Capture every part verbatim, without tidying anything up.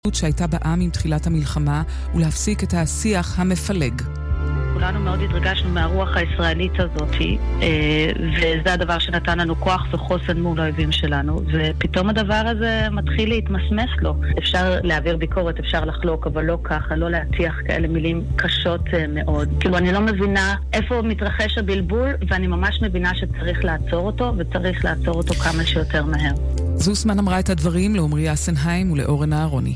שהייתה בעם עם תחילת המלחמה ולהפסיק את השיח המפלג. כולנו מאוד התרגשנו מהרוח הישראלית הזאת, וזה הדבר שנתן לנו כוח וחוסן מול האויבים שלנו, ופתאום הדבר הזה מתחיל להתמסמס לו. אפשר להעביר ביקורת, אפשר לחלוק, אבל לא ככה, לא להטיח כאלה מילים קשות מאוד. כאילו אני לא מבינה איפה מתרחש הבלבול, ואני ממש מבינה שצריך לעצור אותו, וצריך לעצור אותו כמה שיותר מהר. זוסמן אמרה את הדברים לעומרי אסנהיים ולאורן אהרוני.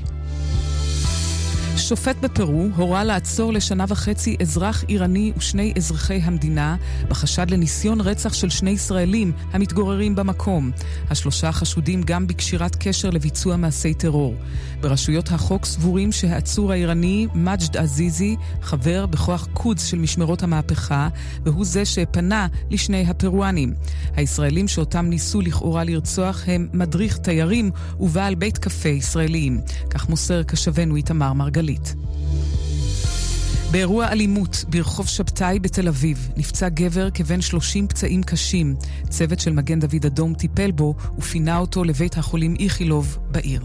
שופט בפרו הורה לעצור לשנה וחצי אזרח איראני ושני אזרחי המדינה בחשד לניסיון רצח של שני ישראלים המתגוררים במקום. השלושה חשודים גם בקשירת קשר לביצוע מעשי טרור. ברשויות החוק סבורים שהעצור האיראני מג'ד עזיזי חבר בכוח קודס של משמרות המהפכה, והוא זה שפנה לשני הפרואנים. הישראלים שאותם ניסו לכאורה לרצוח הם מדריך תיירים ובעל בית קפה ישראליים. כך מוסר כשבנו איתמר מרגלית. באירוע אלימות ברחוב שבתאי בתל אביב נפצע גבר כבן שלושים פצעים קשים. צוות של מגן דוד אדום טיפל בו ופינה אותו לבית החולים איכילוב בעיר.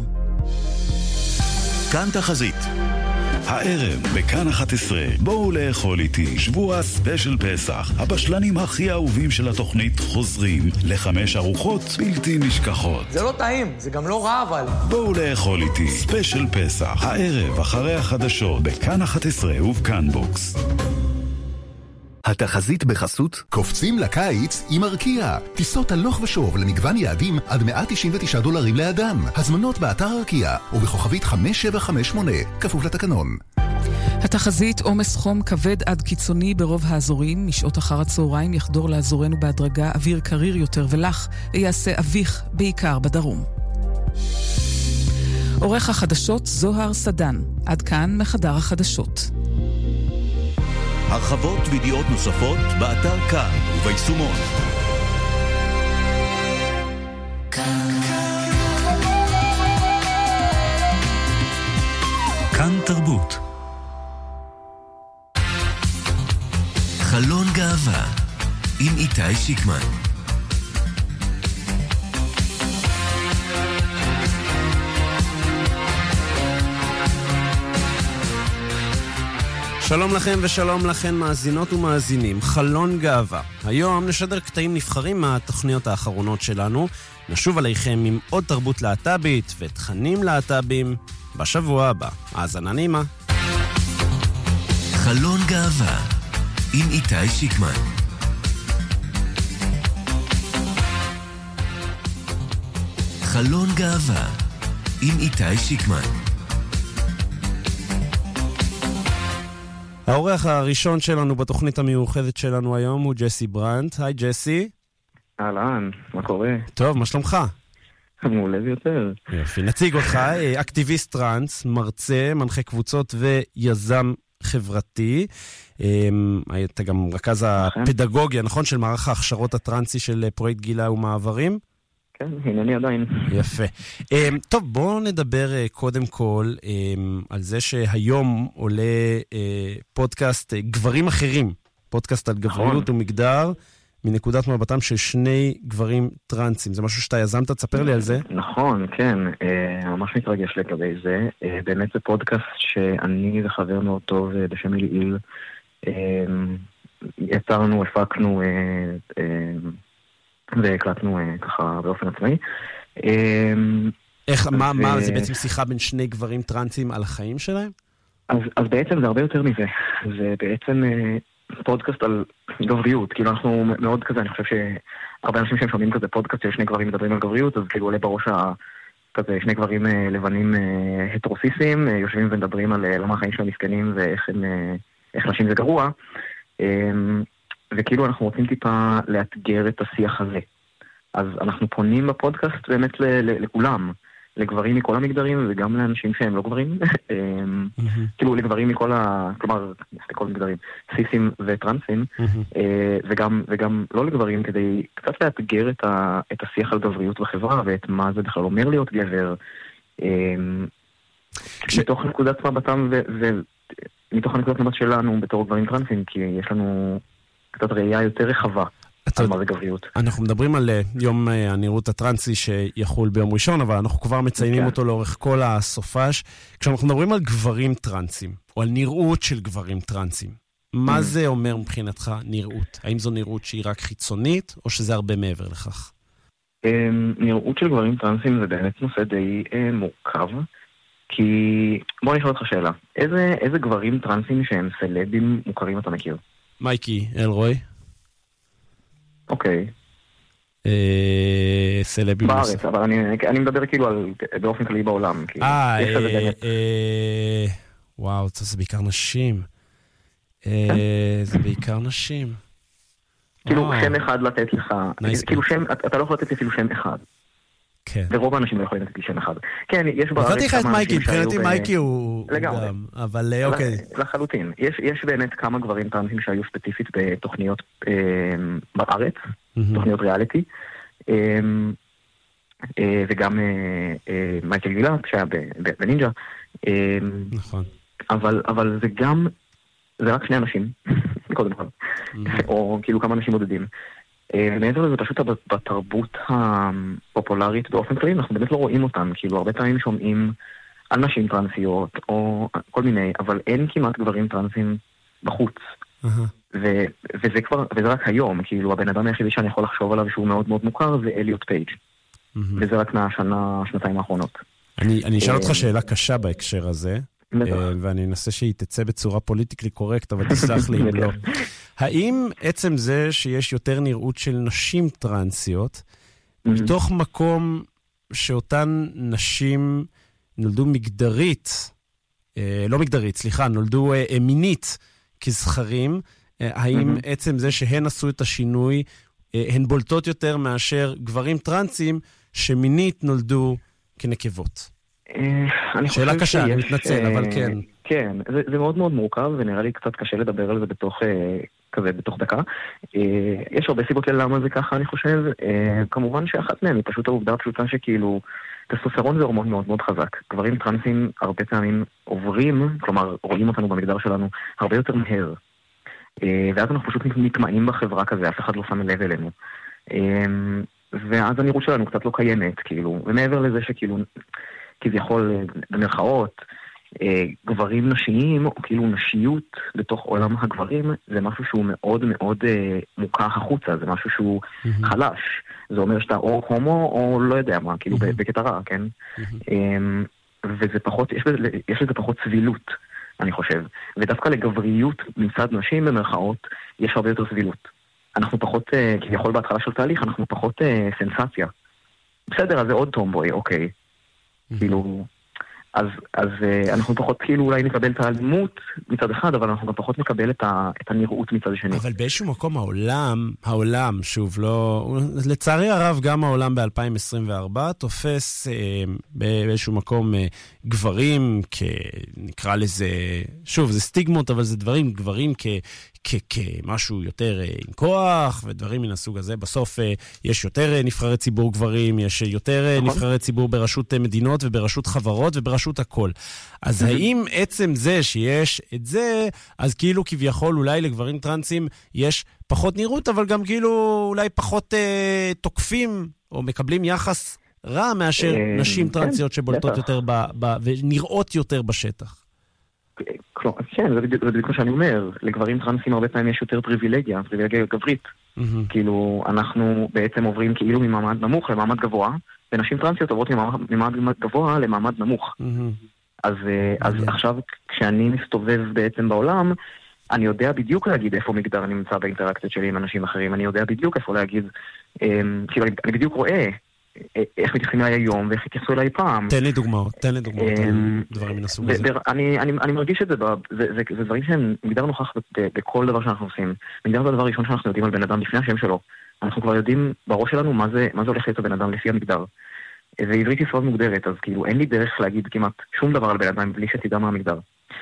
כאן תחזית. הערב בכאן אחת עשרה, בואו לאכול איתי, שבוע ספיישל פסח. הבשלנים הכי אהובים של התוכנית חוזרים לחמש ארוחות בלתי נשכחות. זה לא טעים, זה גם לא רע אבל. בואו לאכול איתי, ספיישל פסח. הערב אחרי החדשות בכאן אחת עשרה ובכאן בוקס. התחזית בחסות קופצים לקיץ עם ארקיע. טיסות הלוך ושוב למגוון יעדים עד מאה תשעים ותשעה דולרים לאדם. הזמנות באתר ארקיע ובכוכבית חמש שבע חמש שמונה, כפוף לתקנון. התחזית עומס חום כבד עד קיצוני ברוב האזורים. משעות אחר הצהריים יחדור לאזורנו בהדרגה אוויר קריר יותר ולח, ויעשה אביך בעיקר בדרום. עורך החדשות זוהר סדן. עד כאן מחדר החדשות. הרחבות וידיעות נוספות באתר כאן וביישומון. כאן תרבות. חלון גאווה עם איתי שיקמן. שלום לכם ושלום לכן מאזינות ומאזינים. חלון גאווה. היום נשדר קטעים נבחרים מהתוכניות האחרונות שלנו. נשוב עליכם עם עוד תרבות להט"בית ותכנים להט"בים בשבוע הבא. האזנה נעימה. חלון גאווה עם איתי שיקמן. חלון גאווה עם איתי שיקמן. האורח הראשון שלנו בתוכנית המיוחדת שלנו היום הוא ג'סי ברנט. היי ג'סי. אהלן, מה קורה? טוב, מה שלומך? מעולה ביותר. יופי, נציג אותך, אקטיביסט טרנס, מרצה, מנחה קבוצות ויזם חברתי. אתה גם רכז הפדגוגיה, נכון? של מערך ההכשרות הטרנסי של פרויקט גילה ומעברים? כן, הנני עדיין. יפה. טוב, בואו נדבר קודם כל על זה שהיום עולה פודקאסט גברים אחרים, פודקאסט על גבריות ומגדר, מנקודת מבטם של שני גברים טרנסים. זה משהו שאתה יזמת, תספר לי על זה. נכון, כן, ממש מתרגש לגבי זה. באמת זה פודקאסט שאני וחבר מאוד טוב בשם אליעיל יצרנו, הפקנו והקלטנו ככה באופן עצמאי. איך, מה, מה, זה בעצם שיחה בין שני גברים טרנסים על החיים שלהם? אז, אז בעצם זה הרבה יותר מזה. זה בעצם פודקאסט על גבריות. כאילו אנחנו מאוד כזה, אני חושב שהרבה אנשים שהם שומעים כזה פודקאסט ששני גברים מדברים על גבריות, אז כאילו עולה בראש כזה שני גברים לבנים הטרוסיסים, יושבים ומדברים על למה החיים שלהם מסכנים ואיך הם, איך נשים זה גרוע. וכאילו אנחנו רוצים טיפה לאתגר את השיח הזה. אז אנחנו פונים בפודקאסט באמת לכולם, לגברים מכל המגדרים וגם לאנשים שהם לא גברים. כאילו לגברים מכל ה... כלומר, לכל המגדרים, סיסים וטרנסים, וגם, וגם לא לגברים, כדי קצת לאתגר את, ה, את השיח על גבריות בחברה, ואת מה זה בכלל אומר להיות גבר. מתוך נקודת מבטם ומתוך הנקודת מבט שלנו בתור גברים טרנסים, כי יש לנו קצת ראייה יותר רחבה. על מה זה גבריות. אנחנו מדברים על יום הנראות הטרנסי שיחול ביום ראשון, אבל אנחנו כבר מציינים אותו לאורך כל הסופש. כשאנחנו מדברים על גברים טרנסים, או על נראות של גברים טרנסים, מה זה אומר מבחינתך נראות? האם זו נראות שהיא רק חיצונית, או שזה הרבה מעבר לכך? נראות של גברים טרנסים זה באמת נושא די מורכב, כי בוא נשאל אותך שאלה, איזה, איזה גברים טרנסים שהם סלבים מוכרים אתה מכיר? מייקי אלרוי. אוקיי. סלבים. בארץ, אבל אני, אני מדבר כאילו על, באופן כללי בעולם. אה, וואו, זה בעיקר נשים. זה בעיקר נשים. כאילו שם אחד לתת לך, כאילו שם, אתה לא יכול לתת אפילו שם אחד. כן. ורוב האנשים לא יכולים לתת לי שם אחד. כן, יש בארץ... נתתי לך את מייקי, מבחינתי מייקי הוא גם, אבל אוקיי. לחלוטין. יש באמת כמה גברים טרנסים שהיו ספציפית בתוכניות בארץ, תוכניות ריאליטי, וגם מייקל גילת, שהיה בנינג'ה. נכון. אבל זה גם, זה רק שני אנשים, קודם כל. או כאילו כמה אנשים מודדים. ומעבר לזה פשוט בתרבות הפופולרית באופן כללי, אנחנו באמת לא רואים אותם, כאילו הרבה פעמים שומעים על נשים טרנסיות או כל מיני, אבל אין כמעט גברים טרנסים בחוץ. וזה כבר, וזה רק היום, כאילו הבן אדם היחידי שאני יכול לחשוב עליו שהוא מאוד מאוד מוכר זה אליוט פייג'. וזה רק מהשנה, שנתיים האחרונות. אני אשאל אותך שאלה קשה בהקשר הזה. ואני אנסה שהיא תצא בצורה פוליטיקלי קורקט, אבל תסלח לי אם לא. האם עצם זה שיש יותר נראות של נשים טרנסיות, מתוך מקום שאותן נשים נולדו מגדרית, לא מגדרית, סליחה, נולדו מינית כזכרים, האם עצם זה שהן עשו את השינוי, הן בולטות יותר מאשר גברים טרנסים שמינית נולדו כנקבות? שאלה קשה, אני מתנצל, אבל כן. כן, זה מאוד מאוד מורכב, ונראה לי קצת קשה לדבר על זה בתוך כזה, בתוך דקה. יש הרבה סיבות ללמה זה ככה, אני חושב. כמובן שאחת מהם היא פשוט העובדה הפשוטה שכאילו, טסטוסטרון זה הורמון מאוד מאוד חזק. גברים טרנסים הרבה פעמים עוברים, כלומר, רואים אותנו במגדר שלנו הרבה יותר מהר. ואז אנחנו פשוט מתמעים בחברה כזה, אף אחד לא שם לב אלינו. ואז הנראות שלנו קצת לא קיימת, כאילו. ומעבר לזה שכאילו... כביכול במרכאות, גברים נשיים, או כאילו נשיות בתוך עולם הגברים, זה משהו שהוא מאוד מאוד מוכח החוצה, זה משהו שהוא חלש. זה אומר שאתה או הומו, או לא יודע מה, כאילו בקטע רע, כן? וזה פחות, יש לזה פחות סבילות, אני חושב. ודווקא לגבריות מצד נשים במרכאות, יש הרבה יותר סבילות. אנחנו פחות, כביכול בהתחלה של תהליך, אנחנו פחות סנסציה. בסדר, אז זה עוד טומבוי, אוקיי. כאילו, אז, אז אנחנו פחות כאילו אולי נקבל את האלימות מצד אחד, אבל אנחנו גם פחות נקבל את, ה, את הנראות מצד השני. אבל באיזשהו מקום העולם, העולם, שוב, לא... לצערי הרב, גם העולם ב-אלפיים עשרים וארבע תופס אה, באיזשהו מקום אה, גברים, כ... נקרא לזה... שוב, זה סטיגמות, אבל זה דברים, גברים כ... כמשהו יותר עם כוח ודברים מן הסוג הזה. בסוף יש יותר נבחרי ציבור גברים, יש יותר נבחרי ציבור בראשות מדינות ובראשות חברות ובראשות הכל. אז האם עצם זה שיש את זה, אז כאילו כביכול אולי לגברים טרנסים יש פחות נראות, אבל גם כאילו אולי פחות אה, תוקפים או מקבלים יחס רע מאשר נשים טרנסיות שבולטות יותר ב, ב, ונראות יותר בשטח? כן, זה בדיוק מה שאני אומר. לגברים טרנסים הרבה פעמים יש יותר פריבילגיה, פריבילגיה גברית. כאילו, אנחנו בעצם עוברים כאילו ממעמד נמוך למעמד גבוה, ונשים טרנסיות עוברות ממעמד גבוה למעמד נמוך. אז עכשיו, כשאני מסתובב בעצם בעולם, אני יודע בדיוק להגיד איפה מגדר נמצא באינטראקציות שלי עם אנשים אחרים, אני יודע בדיוק איפה להגיד, כאילו, אני בדיוק רואה איך מתייחסים אליי היום ואיך התייחסו אליי פעם. תן לי דוגמאות, תן לי דוגמאות, דברים מן הסוג הזה. אני מרגיש את זה, זה דברים שהם מגדר נוכח בכל דבר שאנחנו עושים. מגדר זה הדבר הראשון שאנחנו יודעים על בן אדם לפני השם שלו. אנחנו כבר יודעים בראש שלנו מה זה הולך להיות הבן אדם לפי המגדר. ועברית היא סוד מוגדרת, אז כאילו אין לי דרך להגיד כמעט שום דבר על בן אדם בלי שתדע מה המגדר.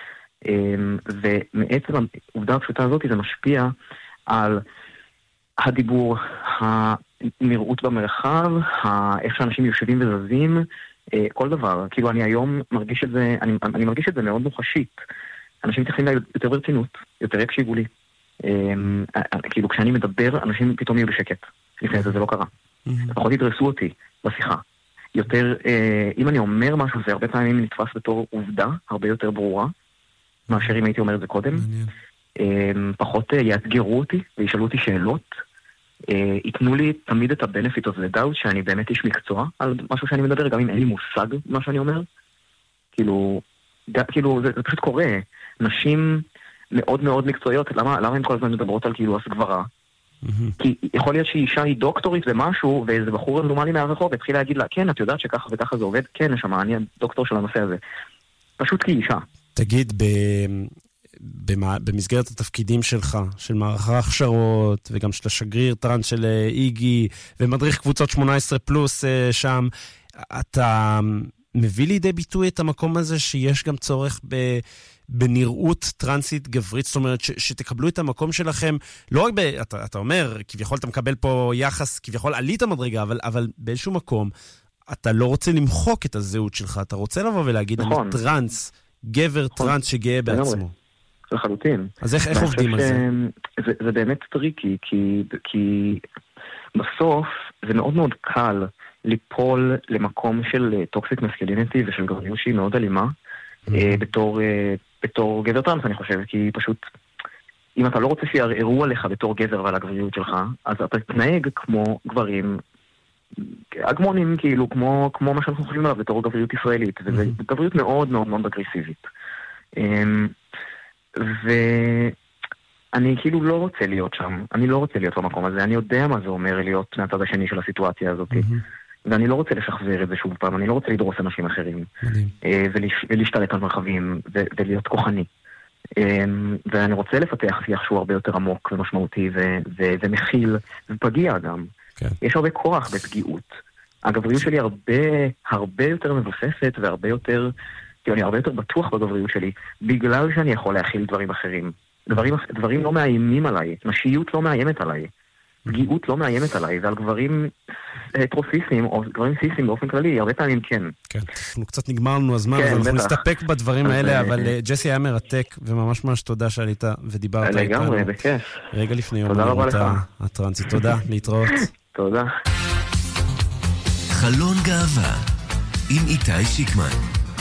ומעצם העובדה הפשוטה הזאת זה משפיע על הדיבור, הנראות במרחב, איך שאנשים יושבים וזזים, כל דבר. כאילו אני היום מרגיש את זה, אני, אני מרגיש את זה מאוד מוחשית. אנשים צריכים לה יותר ברצינות, יותר יקשיבו לי. כאילו כשאני מדבר, אנשים פתאום יהיו בשקט. לפני זה זה לא קרה. לפחות ידרסו אותי בשיחה. יותר, אם אני אומר משהו, זה הרבה פעמים נתפס בתור עובדה, הרבה יותר ברורה, מאשר אם הייתי אומר את זה קודם. פחות יאתגרו אותי וישאלו אותי שאלות. ייתנו לי תמיד את ה-benefit of the doubt שאני באמת איש מקצוע על משהו שאני מדבר, גם אם אין לי מושג מה שאני אומר. כאילו, כאילו זה, זה פשוט קורה. נשים מאוד מאוד מקצועיות, למה, למה הן כל הזמן מדברות על כאילו הסגברה? Mm-hmm. כי יכול להיות שאישה היא דוקטורית במשהו, ואיזה בחור רנדומלי מהרחוב התחיל להגיד לה, כן, את יודעת שככה וככה זה עובד? כן, נשמה, אני הדוקטור של הנושא הזה. פשוט כי אישה. תגיד, ב... במה, במסגרת התפקידים שלך, של מערך ההכשרות, וגם של השגריר טרנס של איגי, ומדריך קבוצות שמונה עשרה פלוס שם, אתה מביא לידי ביטוי את המקום הזה שיש גם צורך ב... בנראות טרנסית גברית, זאת אומרת ש, שתקבלו את המקום שלכם, לא רק ב... אתה, אתה אומר, כביכול אתה מקבל פה יחס, כביכול עלית המדרגה, אבל, אבל באיזשהו מקום, אתה לא רוצה למחוק את הזהות שלך, אתה רוצה לבוא ולהגיד, נכון. אני טרנס, גבר נכון. טרנס שגאה בעצמו. לחלוטין. אז איך, איך עובדים על זה? זה? זה באמת טריקי, כי, כי בסוף זה מאוד מאוד קל ליפול למקום של טוקסיק מסקליניטי ושל גבריות שהיא מאוד אלימה, mm-hmm. בתור, בתור גבר טרנס, אני חושב, כי פשוט, אם אתה לא רוצה שיערערו עליך בתור גבר ועל הגבריות שלך, אז אתה תנהג כמו גברים, אגמונים, כאילו, כמו, כמו מה שאנחנו חושבים עליו בתור גבריות ישראלית, mm-hmm. וזו גבריות מאוד מאוד מאוד אגרסיבית. ואני כאילו לא רוצה להיות שם, אני לא רוצה להיות במקום הזה, אני יודע מה זה אומר להיות מהצד השני של הסיטואציה הזאת, mm-hmm. ואני לא רוצה לשחזר את זה שוב פעם, אני לא רוצה לדרוס אנשים אחרים, ולש, ולהשתלט על מרחבים, ו, ולהיות כוחני. ואני רוצה לפתח שיח שהוא הרבה יותר עמוק ומשמעותי, ו, ו, ומכיל, ופגיע גם. Okay. יש הרבה כוח בפגיעות. הגבריות שלי הרבה, הרבה יותר מבוססת, והרבה יותר... כי אני הרבה יותר בטוח בגבריות שלי, בגלל שאני יכול להכיל דברים אחרים. דברים, דברים לא מאיימים עליי, נשיות לא מאיימת עליי, פגיעות לא מאיימת עליי, ועל גברים הטרוסיסים, או גברים סיסים באופן כללי, הרבה פעמים כן. כן, אנחנו קצת נגמרנו הזמן, אז אנחנו נסתפק בדברים האלה, אבל ג'סי היה מרתק, וממש ממש תודה שעלית ודיברת איתנו. לגמרי, בכיף. רגע לפני יום הנראות הטרנסית. תודה, להתראות. תודה. חלון גאווה, עם איתי שיקמן.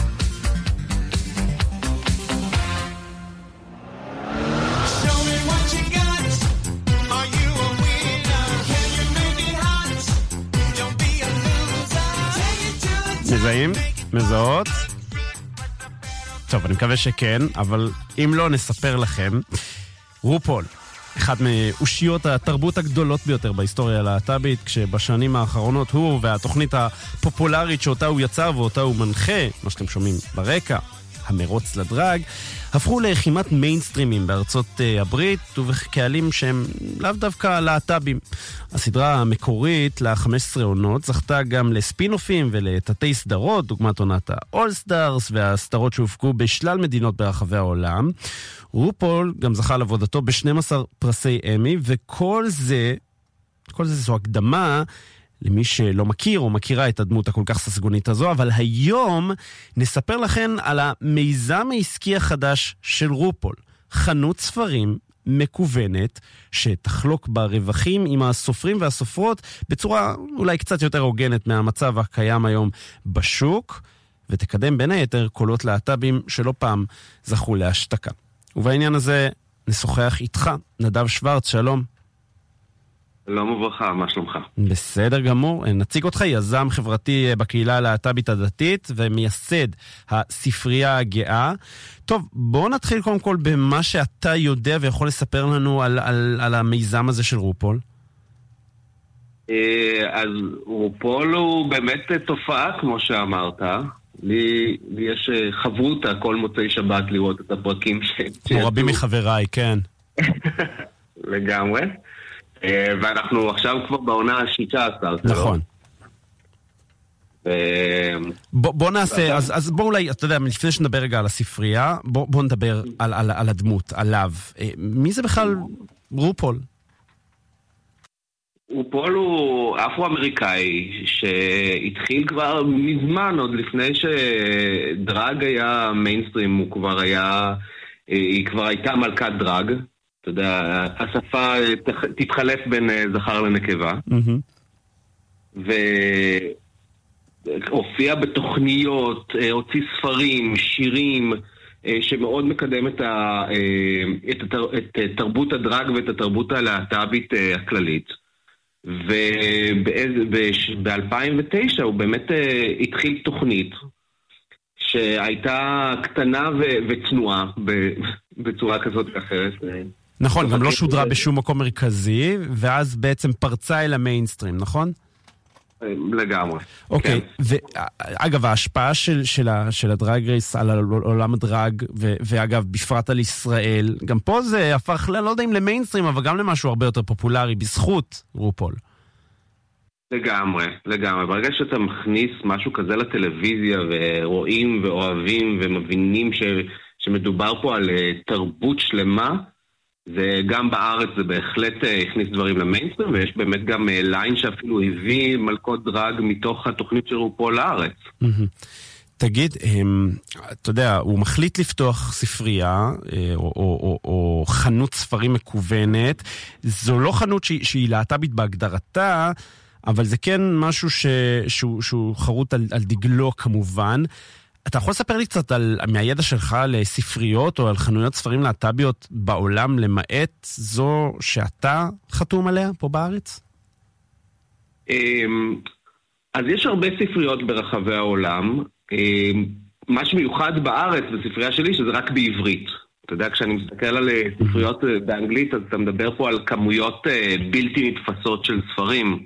מזהים? מזהות? טוב, אני מקווה שכן, אבל אם לא, נספר לכם. רופול, אחד מאושיות התרבות הגדולות ביותר בהיסטוריה הלהט"בית, כשבשנים האחרונות הוא והתוכנית הפופולרית שאותה הוא יצר ואותה הוא מנחה, מה שאתם שומעים ברקע, המרוץ לדרג, הפכו לחימת מיינסטרימים בארצות הברית ובקהלים שהם לאו דווקא להט"בים. הסדרה המקורית ל-חמש עשרה עונות זכתה גם לספינופים ולתתי סדרות, דוגמת עונת האול-סטארס והסדרות שהופקו בשלל מדינות ברחבי העולם. רופול גם זכה על עבודתו ב-שנים עשר פרסי אמי, וכל זה, כל זה זו הקדמה למי שלא מכיר או מכירה את הדמות הכל כך ססגונית הזו, אבל היום נספר לכם על המיזם העסקי החדש של רופול, חנות ספרים מקוונת שתחלוק ברווחים עם הסופרים והסופרות בצורה אולי קצת יותר הוגנת מהמצב הקיים היום בשוק, ותקדם בין היתר קולות להט"בים שלא פעם זכו להשתקה. ובעניין הזה נשוחח איתך, נדב שוורץ, שלום. שלום וברכה, מה שלומך? בסדר גמור, נציג אותך, יזם חברתי בקהילה הלהט"בית הדתית ומייסד הספרייה הגאה. טוב, בואו נתחיל קודם כל במה שאתה יודע ויכול לספר לנו על, על, על המיזם הזה של רופול. אז רופול הוא באמת תופעה, כמו שאמרת. לי, לי יש חברותה כל מוצאי שבת לראות את הפרקים ש... כמו רבים מחבריי, כן. לגמרי. ואנחנו עכשיו כבר בעונה ה-שישה עשר. נכון. בוא נעשה, אז בוא אולי, אתה יודע, לפני שנדבר רגע על הספרייה, בוא נדבר על הדמות, עליו. מי זה בכלל רופול? רופול הוא אפרו-אמריקאי שהתחיל כבר מזמן, עוד לפני שדרג היה מיינסטרים, הוא כבר היה, היא כבר הייתה מלכת דרג. אתה יודע, השפה תתחלף בין זכר לנקבה. והופיע בתוכניות, הוציא ספרים, שירים, שמאוד מקדם את, ה, את, התר, את תרבות הדרג ואת התרבות הלהט"בית הכללית. וב-אלפיים ותשע הוא באמת התחיל תוכנית שהייתה קטנה וצנועה בצורה כזאת ואחרת. נכון, גם לא שודרה בשום מקום מרכזי, ואז בעצם פרצה אל המיינסטרים, נכון? לגמרי. אוקיי, ואגב, ההשפעה של הדרג רייס על עולם הדרג, ואגב, בפרט על ישראל, גם פה זה הפך, לא יודע אם למיינסטרים, אבל גם למשהו הרבה יותר פופולרי, בזכות רופול. לגמרי, לגמרי. ברגע שאתה מכניס משהו כזה לטלוויזיה, ורואים ואוהבים ומבינים שמדובר פה על תרבות שלמה, וגם בארץ זה בהחלט הכניס דברים למיינסטרים, ויש באמת גם ליין שאפילו הביא מלכות דרג מתוך התוכנית של רופול לארץ. תגיד, אתה יודע, הוא מחליט לפתוח ספרייה, או, או, או, או חנות ספרים מקוונת. זו לא חנות שהיא, שהיא להט"בית בהגדרתה, אבל זה כן משהו ש, שהוא, שהוא חרוט על, על דגלו כמובן. אתה יכול לספר לי קצת על, מהידע שלך על ספריות או על חנויות ספרים להט"ביות בעולם, למעט זו שאתה חתום עליה פה בארץ? אז יש הרבה ספריות ברחבי העולם. מה שמיוחד בארץ בספרייה שלי שזה רק בעברית. אתה יודע, כשאני מסתכל על ספריות באנגלית, אז אתה מדבר פה על כמויות בלתי נתפסות של ספרים.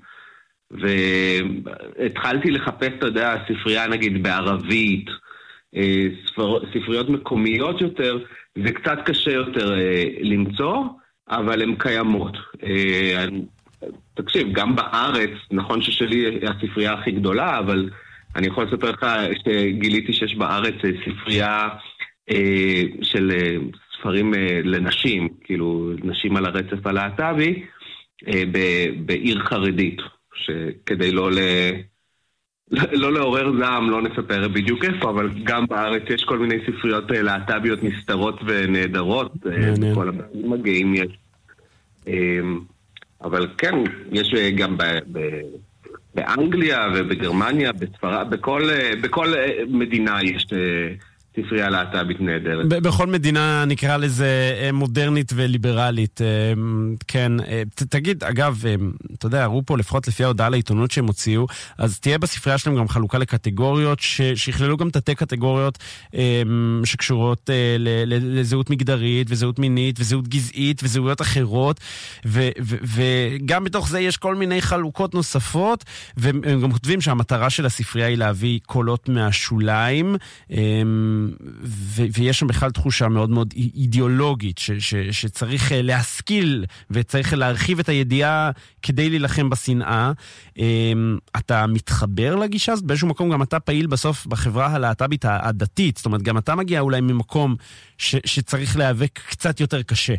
והתחלתי לחפש, אתה יודע, ספרייה נגיד בערבית, ספר, ספריות מקומיות יותר, זה קצת קשה יותר למצוא, אבל הן קיימות. תקשיב, גם בארץ, נכון ששלי הספרייה הכי גדולה, אבל אני יכול לספר לך שגיליתי שיש בארץ ספרייה של ספרים לנשים, כאילו נשים על הרצף הלהט"בי, בעיר חרדית, שכדי לא ל... לא לעורר זעם, לא נספר בדיוק איפה, אבל גם בארץ יש כל מיני ספריות להט"ביות נסתרות ונהדרות, בכל הבתים הגאים יש. אבל כן, יש גם באנגליה ובגרמניה, בספרד, בכל מדינה יש ספרייה להט"בית נהדרת. בכל מדינה נקרא לזה מודרנית וליברלית. כן, תגיד, אגב, אתה יודע, רופול, לפחות לפי ההודעה לעיתונות שהם הוציאו, אז תהיה בספרייה שלהם גם חלוקה לקטגוריות, שיכללו גם תתי קטגוריות שקשורות לזהות מגדרית וזהות מינית וזהות גזעית וזהויות אחרות, וגם בתוך זה יש כל מיני חלוקות נוספות, והם גם כותבים שהמטרה של הספרייה היא להביא קולות מהשוליים, ו- ויש שם בכלל תחושה מאוד מאוד אידיאולוגית ש- ש- שצריך להשכיל וצריך להרחיב את הידיעה כדי להילחם בשנאה. אתה מתחבר לגישה הזאת? באיזשהו מקום גם אתה פעיל בסוף בחברה הלהט"בית הדתית, זאת אומרת גם אתה מגיע אולי ממקום ש- שצריך להיאבק קצת יותר קשה.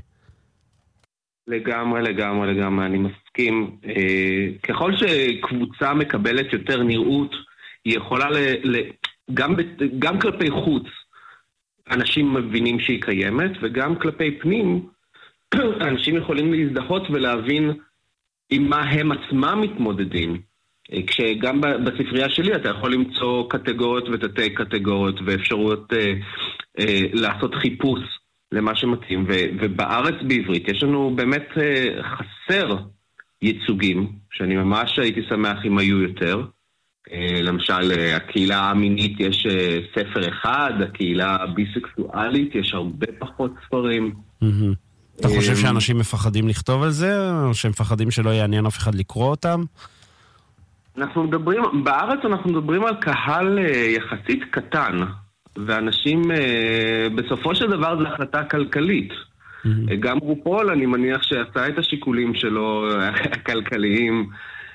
לגמרי, לגמרי, לגמרי, אני מסכים. ככל שקבוצה מקבלת יותר נראות, היא יכולה ל... ל- גם, גם כלפי חוץ אנשים מבינים שהיא קיימת, וגם כלפי פנים אנשים יכולים להזדהות ולהבין עם מה הם עצמם מתמודדים. כשגם בספרייה שלי אתה יכול למצוא קטגוריות ותתי קטגוריות ואפשרויות אה, אה, לעשות חיפוש למה שמתאים, ו, ובארץ בעברית יש לנו באמת אה, חסר ייצוגים, שאני ממש הייתי שמח אם היו יותר. למשל, הקהילה המינית יש ספר אחד, הקהילה הביסקסואלית יש הרבה פחות ספרים. אתה חושב שאנשים מפחדים לכתוב על זה, או שהם מפחדים שלא יעניין אף אחד לקרוא אותם? אנחנו מדברים, בארץ אנחנו מדברים על קהל יחסית קטן, ואנשים, בסופו של דבר זו החלטה כלכלית. גם רופול, אני מניח שעשה את השיקולים שלו הכלכליים,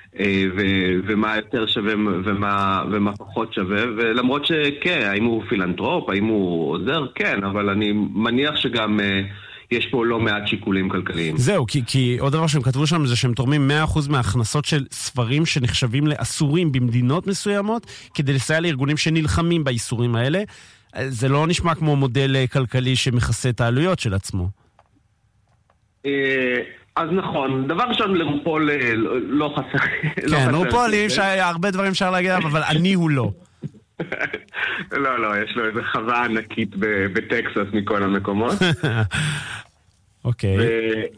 ומה יותר שווה ומה, ומה פחות שווה, ולמרות שכן, האם הוא פילנטרופ, האם הוא עוזר, כן, אבל אני מניח שגם יש פה לא מעט שיקולים כלכליים. זהו, כי, כי עוד דבר שהם כתבו שם זה שהם תורמים מאה אחוז מההכנסות של ספרים שנחשבים לאסורים במדינות מסוימות, כדי לסייע לארגונים שנלחמים באיסורים האלה. זה לא נשמע כמו מודל כלכלי שמכסה את העלויות של עצמו. אז נכון, דבר ראשון לרופול לא חסר. כן, רופול, הרבה דברים אפשר להגיד, אבל אני הוא לא. לא, לא, יש לו איזו חווה ענקית בטקסס מכל המקומות. אוקיי.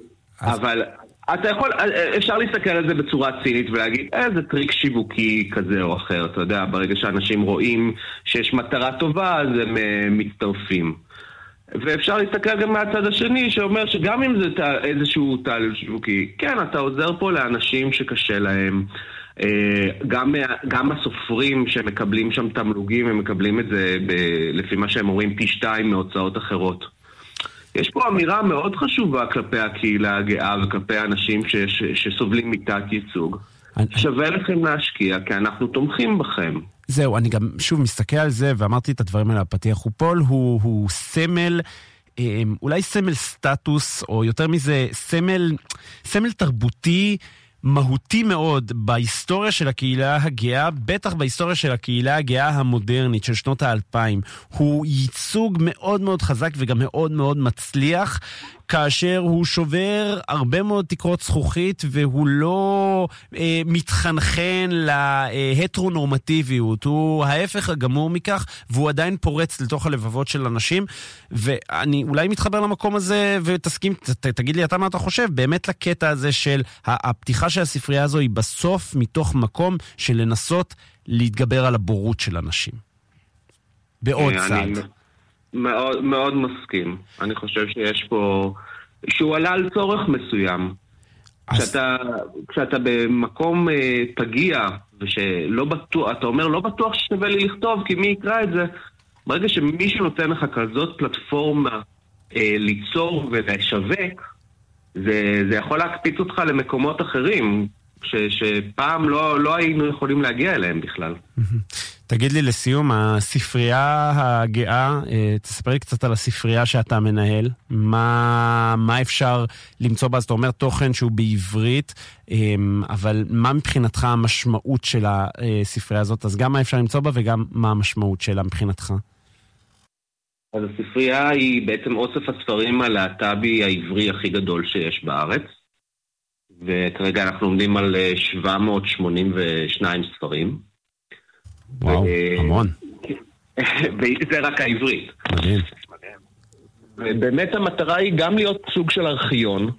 אבל אתה יכול, אפשר להסתכל על זה בצורה צינית ולהגיד, איזה טריק שיווקי כזה או אחר, אתה יודע, ברגע שאנשים רואים שיש מטרה טובה, אז הם מצטרפים. ואפשר להסתכל גם מהצד השני, שאומר שגם אם זה איזשהו תהליך שיווקי, כן, אתה עוזר פה לאנשים שקשה להם, גם, גם הסופרים שמקבלים שם תמלוגים, הם מקבלים את זה ב, לפי מה שהם אומרים פי שתיים מהוצאות אחרות. יש פה אמירה מאוד חשובה כלפי הקהילה הגאה וכלפי האנשים ש, ש, שסובלים מתת ייצוג. אני... שווה לכם להשקיע, כי אנחנו תומכים בכם. זהו, אני גם שוב מסתכל על זה, ואמרתי את הדברים האלה בפתיח. רופול הוא, הוא סמל, אולי סמל סטטוס, או יותר מזה, סמל, סמל תרבותי, מהותי מאוד בהיסטוריה של הקהילה הגאה, בטח בהיסטוריה של הקהילה הגאה המודרנית של שנות האלפיים. הוא ייצוג מאוד מאוד חזק וגם מאוד מאוד מצליח, כאשר הוא שובר הרבה מאוד תקרות זכוכית, והוא לא אה, מתחנחן להטרונורמטיביות, הוא ההפך הגמור מכך, והוא עדיין פורץ לתוך הלבבות של אנשים, ואני אולי מתחבר למקום הזה, ותסכים, ת, תגיד לי אתה מה אתה חושב, באמת לקטע הזה של הפתיחה של הספרייה הזו, היא בסוף מתוך מקום של לנסות להתגבר על הבורות של אנשים. בעוד צעד. אני... מאוד, מאוד מסכים. אני חושב שיש פה, שהוא עלה על צורך מסוים. אז... כשאתה, כשאתה במקום אה, פגיע, ושלא בטוח, אתה אומר, לא בטוח ששווה לי לכתוב, כי מי יקרא את זה? ברגע שמישהו נותן לך כזאת פלטפורמה אה, ליצור ולשווק, זה, זה יכול להקפיץ אותך למקומות אחרים, ש, שפעם לא, לא היינו יכולים להגיע אליהם בכלל. תגיד לי לסיום, הספרייה הגאה, תספר לי קצת על הספרייה שאתה מנהל, מה, מה אפשר למצוא בה? אז אתה אומר תוכן שהוא בעברית, אבל מה מבחינתך המשמעות של הספרייה הזאת? אז גם מה אפשר למצוא בה וגם מה המשמעות שלה מבחינתך? אז הספרייה היא בעצם אוסף הספרים הלהט"בי העברי הכי גדול שיש בארץ, וכרגע אנחנו עומדים על שבע מאות שמונים ושניים ספרים. וואו, המון. זה רק העברית. מדהים. ובאמת המטרה היא גם להיות סוג של ארכיון,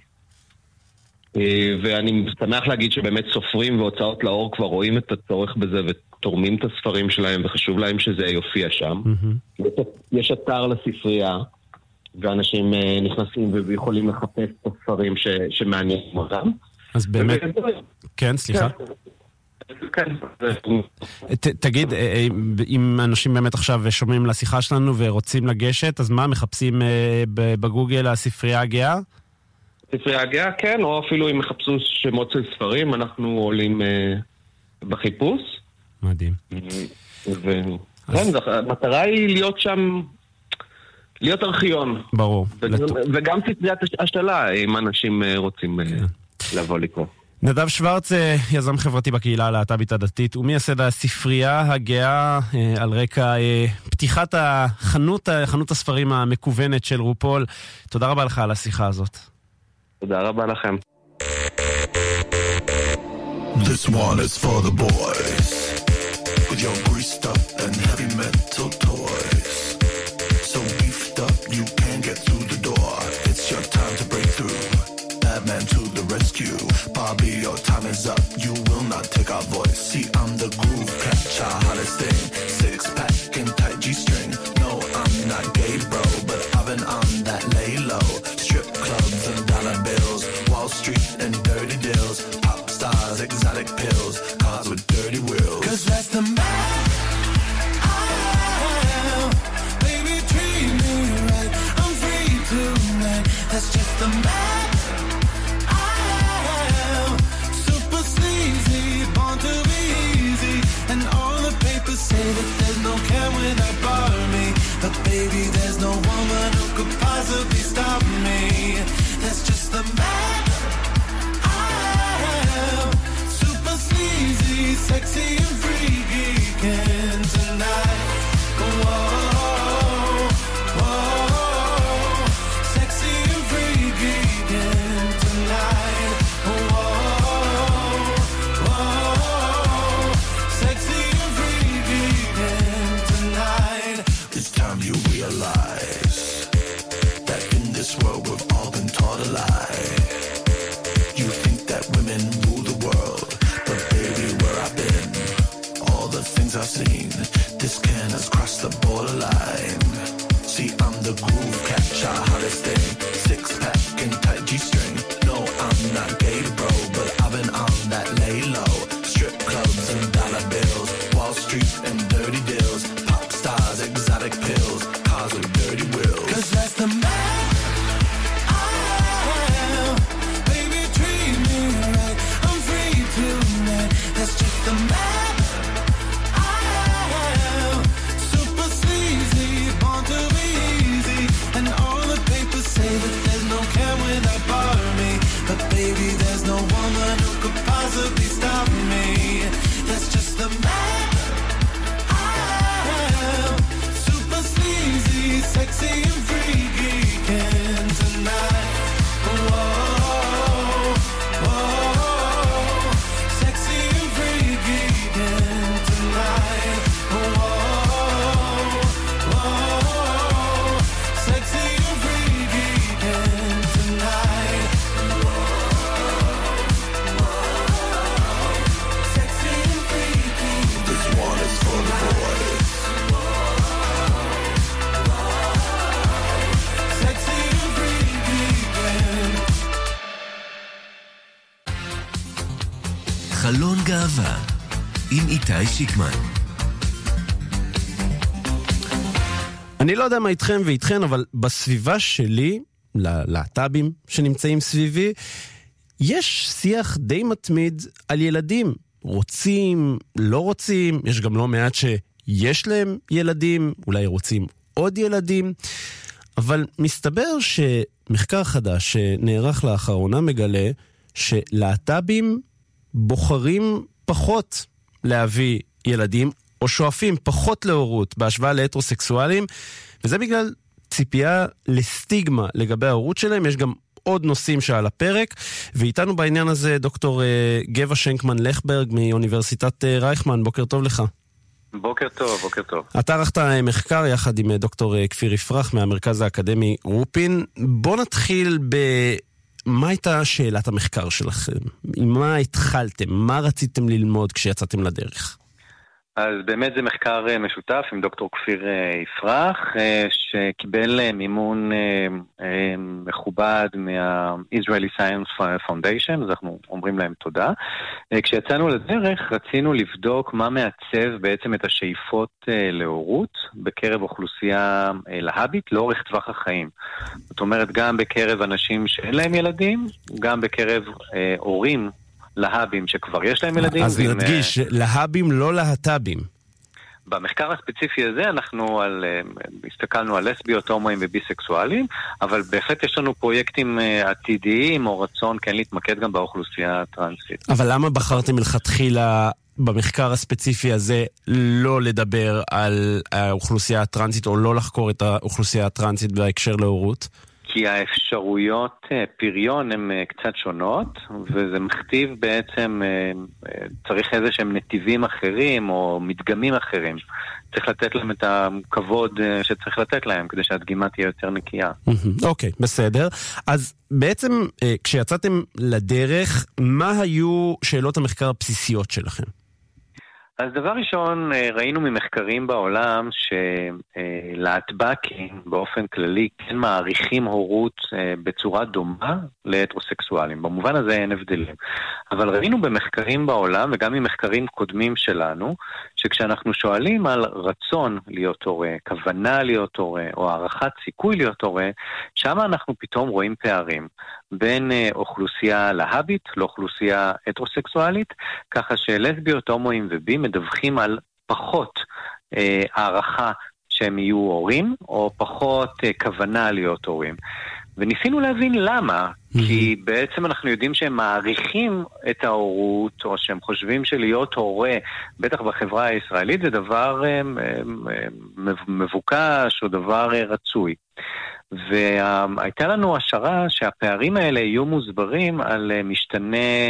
ואני שמח להגיד שבאמת סופרים והוצאות לאור כבר רואים את הצורך בזה ותורמים את הספרים שלהם, וחשוב להם שזה יופיע שם. יש אתר לספרייה, ואנשים נכנסים ויכולים לחפש את הספרים שמעניינים אותם. אז באמת, כן, סליחה. תגיד, אם אנשים באמת עכשיו שומעים לשיחה שלנו ורוצים לגשת, אז מה, מחפשים בגוגל הספרייה הגאה? ספרייה הגאה, כן, או אפילו אם מחפשו שמות של ספרים, אנחנו עולים בחיפוש. מדהים. המטרה היא להיות שם, להיות ארכיון. ברור. וגם ספריית השתלה, אם אנשים רוצים לבוא לקרוא. נדב שוורץ, יזם חברתי בקהילה הלהט"בית הדתית, ומייסד הספרייה הגאה על רקע פתיחת החנות, חנות הספרים המקוונת של רופול. תודה רבה לך על השיחה הזאת. תודה רבה לכם. This one is for the boys with your greased up and heavy metal toys. So beefed up you can't get through the door. It's your time to break through. Batman to the rescue. Bobby, your time is up. You will not take our voice. See, I'm the groove catcher, hottest thing. Six pack and tight G-string. No, I'm not gay, bro, but I've been on that lay low. Strip clubs and dollar bills, Wall Street and dirty deals, pop stars, exotic pills, cars with dirty wheels. 'Cause that's the man I am. Baby, treat me right. I'm free tonight. That's just the man. Say that there's no care when I bar me, but baby there's no woman who could possibly stop me. That's just the man I am. Super sleazy, sexy and freaky, and tonight, whoa, whoa, sexy and freaky, and the groove, catch our hottest thing. Six pack and tight G-string. No, I'm not gay, bro, but I've been on that lay low. Strip clubs and dollar bills, Wall Street and dirty deals, pop stars, exotic pills, cars with dirty wheels. 'Cause that's the man I am. Baby, treat me right. I'm free tonight. That's just the man I am. Super sleazy, born to be easy, and all the papers say that there's no can without bar me. But baby, there's no woman who could possibly stop me. That's just the man I am. Super sleazy, sexy and freaky, can tonight. Whoa, whoa, sexy and freaky, can tonight. Whoa, whoa, sexy and freaky, can tonight. Sexy and freaky. This one is for the boys. Sexy and freaky, can. חלון גאווה עם איתי שיקמן. אני לא יודע מה איתכם ואיתכן, אבל בסביבה שלי, ללהט"בים שנמצאים סביבי, יש שיח די מתמיד על ילדים. רוצים, לא רוצים, יש גם לא מעט שיש להם ילדים, אולי רוצים עוד ילדים, אבל מסתבר שמחקר חדש שנערך לאחרונה מגלה שלהט"בים בוחרים פחות להביא ילדים, או שואפים פחות להורות בהשוואה להטרוסקסואלים, וזה בגלל ציפייה לסטיגמה לגבי ההורות שלהם. יש גם עוד נושאים שעל הפרק, ואיתנו בעניין הזה דוקטור גבע שנקמן לכברג מאוניברסיטת רייכמן. בוקר טוב לך. בוקר טוב, בוקר טוב. אתה ערכת מחקר יחד עם דוקטור כפיר יפרח מהמרכז האקדמי רופין. בוא נתחיל ב... מה הייתה שאלת המחקר שלכם? עם מה התחלתם? מה רציתם ללמוד כשיצאתם לדרך? אז באמת זה מחקר משותף עם דוקטור כפיר יפרח, שקיבל מימון מכובד מה-Israeli Science Foundation, אז אנחנו אומרים להם תודה. כשיצאנו לדרך רצינו לבדוק מה מעצב בעצם את השאיפות להורות בקרב אוכלוסייה להבית לאורך טווח החיים. זאת אומרת, גם בקרב אנשים שאין להם ילדים, גם בקרב הורים להבים שכבר יש להם ילדים. אז נדגיש, להבים לא להט"בים. במחקר הספציפי הזה אנחנו על, הסתכלנו על לסביות, הומואים וביסקסואלים, אבל בהחלט יש לנו פרויקטים עתידיים או רצון כן להתמקד גם באוכלוסייה הטרנסית. אבל למה בחרתם מלכתחילה במחקר הספציפי הזה לא לדבר על האוכלוסייה הטרנסית או לא לחקור את האוכלוסייה הטרנסית בהקשר להורות? כי האפשרויות פריון הן קצת שונות, וזה מכתיב בעצם, צריך איזה שהם נתיבים אחרים או מדגמים אחרים. צריך לתת להם את הכבוד שצריך לתת להם, כדי שהדגימה תהיה יותר נקייה. אוקיי, בסדר. אז בעצם כשיצאתם לדרך, מה היו שאלות המחקר הבסיסיות שלכם? אז דבר ראשון, ראינו ממחקרים בעולם שלהטב"קים באופן כללי כן מעריכים הורות בצורה דומה להטרוסקסואלים. במובן הזה אין הבדלים. אבל ראינו במחקרים בעולם וגם ממחקרים קודמים שלנו, שכשאנחנו שואלים על רצון להיות הורה, כוונה להיות הורה או הערכת סיכוי להיות הורה, שם אנחנו פתאום רואים פערים בין אוכלוסייה להבית לאוכלוסייה הטרוסקסואלית, ככה שלסביות, הומואים ובים מדווחים על פחות אה, הערכה שהם יהיו הורים, או פחות אה, כוונה להיות הורים. וניסינו להבין למה, mm-hmm. כי בעצם אנחנו יודעים שהם מעריכים את ההורות, או שהם חושבים שלהיות הורה, בטח בחברה הישראלית, זה דבר אה, אה, מבוקש או דבר אה, רצוי. והייתה לנו השערה שהפערים האלה יהיו מוסברים על משתנה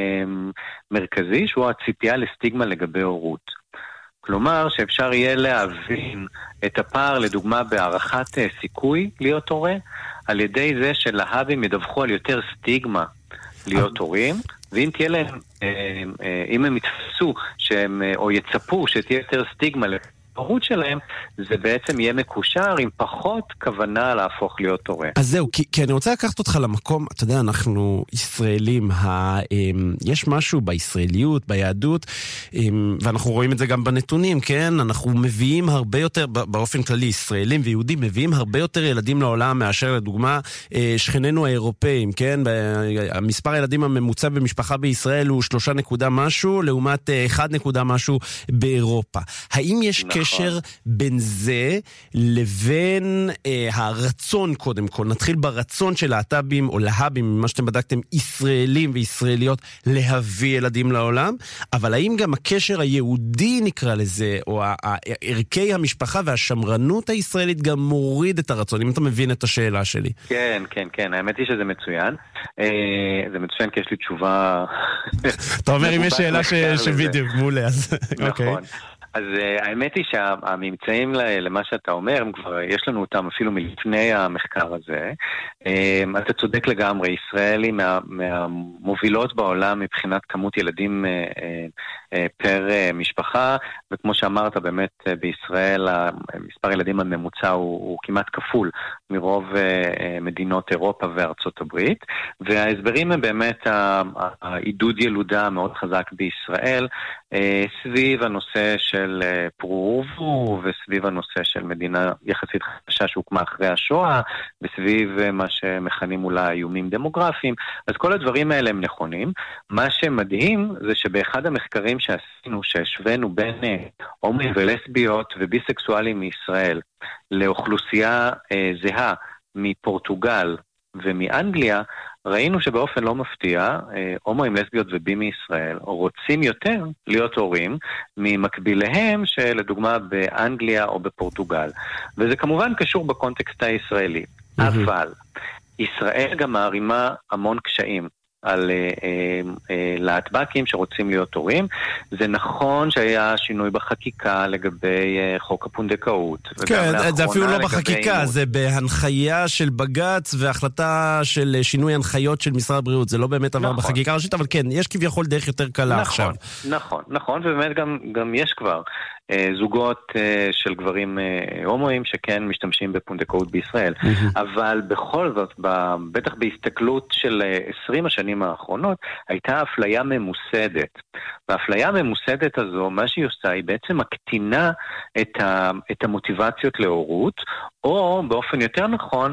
מרכזי, שהוא הציפייה לסטיגמה לגבי הורות. כלומר, שאפשר יהיה להבין את הפער, לדוגמה, בהערכת סיכוי להיות הורה, על ידי זה שלהבים ידווחו על יותר סטיגמה להיות הורים, ואם תהיה להם, אם הם יתפסו, שהם, או יצפו שתהיה יותר סטיגמה ההורות שלהם, זה בעצם יהיה מקושר עם פחות כוונה להפוך להיות הורה. אז זהו, כי, כי אני רוצה לקחת אותך למקום, אתה יודע, אנחנו ישראלים, ה, יש משהו בישראליות, ביהדות, ואנחנו רואים את זה גם בנתונים, כן? אנחנו מביאים הרבה יותר, באופן כללי, ישראלים ויהודים, מביאים הרבה יותר ילדים לעולם מאשר, לדוגמה, שכנינו האירופאים, כן? המספר הילדים הממוצע במשפחה בישראל הוא שלושה נקודה משהו, לעומת אחד נקודה משהו באירופה. האם יש נכון. קשר בין זה לבין אה, הרצון קודם כל? נתחיל ברצון של להט"בים או להבים, מה שאתם בדקתם, ישראלים וישראליות להביא ילדים לעולם, אבל האם גם הקשר היהודי נקרא לזה, או ערכי המשפחה והשמרנות הישראלית גם מוריד את הרצון, אם אתה מבין את השאלה שלי? כן, כן, כן, האמת היא שזה מצוין. זה מצוין כי יש לי תשובה... אתה אומר אם יש שאלה שבדיוק מולה, אז... נכון. אז האמת היא שהממצאים למה שאתה אומר, כבר יש לנו אותם אפילו מלפני המחקר הזה. אתה צודק לגמרי, ישראל היא מהמובילות בעולם מבחינת כמות ילדים פר משפחה, וכמו שאמרת באמת בישראל מספר ילדים הממוצע הוא, הוא כמעט כפול מרוב מדינות אירופה וארצות הברית, וההסברים הם באמת העידוד ילודה מאוד חזק בישראל, סביב הנושא של פרו-ורבו וסביב הנושא של מדינה יחסית חדשה שהוקמה אחרי השואה, וסביב מה שמכנים אולי איומים דמוגרפיים. אז כל הדברים האלה הם נכונים. מה שמדהים זה שבאחד המחקרים שעשינו, שהשווינו בין הומואים ולסביות וביסקסואלים מישראל לאוכלוסייה אה, זהה מפורטוגל ומאנגליה, ראינו שבאופן לא מפתיע, הומואים, לסביות ובי מישראל רוצים יותר להיות הורים ממקביליהם שלדוגמה באנגליה או בפורטוגל. וזה כמובן קשור בקונטקסט הישראלי. אבל ישראל גם מערימה המון קשיים על אה, אה, להטבקים שרוצים להיות הורים. זה נכון שהיה שינוי בחקיקה לגבי אה, חוק הפונדקאות. כן, זה אפילו לא בחקיקה, אימות. זה בהנחיה של בגץ והחלטה של שינוי הנחיות של משרד הבריאות. זה לא באמת עבר נכון. בחקיקה ראשית, אבל כן, יש כביכול דרך יותר קלה נכון, עכשיו. נכון, נכון, ובאמת גם, גם יש כבר אה, זוגות אה, של גברים אה, הומואים שכן משתמשים בפונדקאות בישראל. אבל בכל זאת, בטח בהסתכלות של עשרים השנים האחרונות, הייתה אפליה ממוסדת. והאפליה הממוסדת הזו, מה שהיא עושה, היא בעצם מקטינה את, ה, את המוטיבציות להורות, או באופן יותר נכון,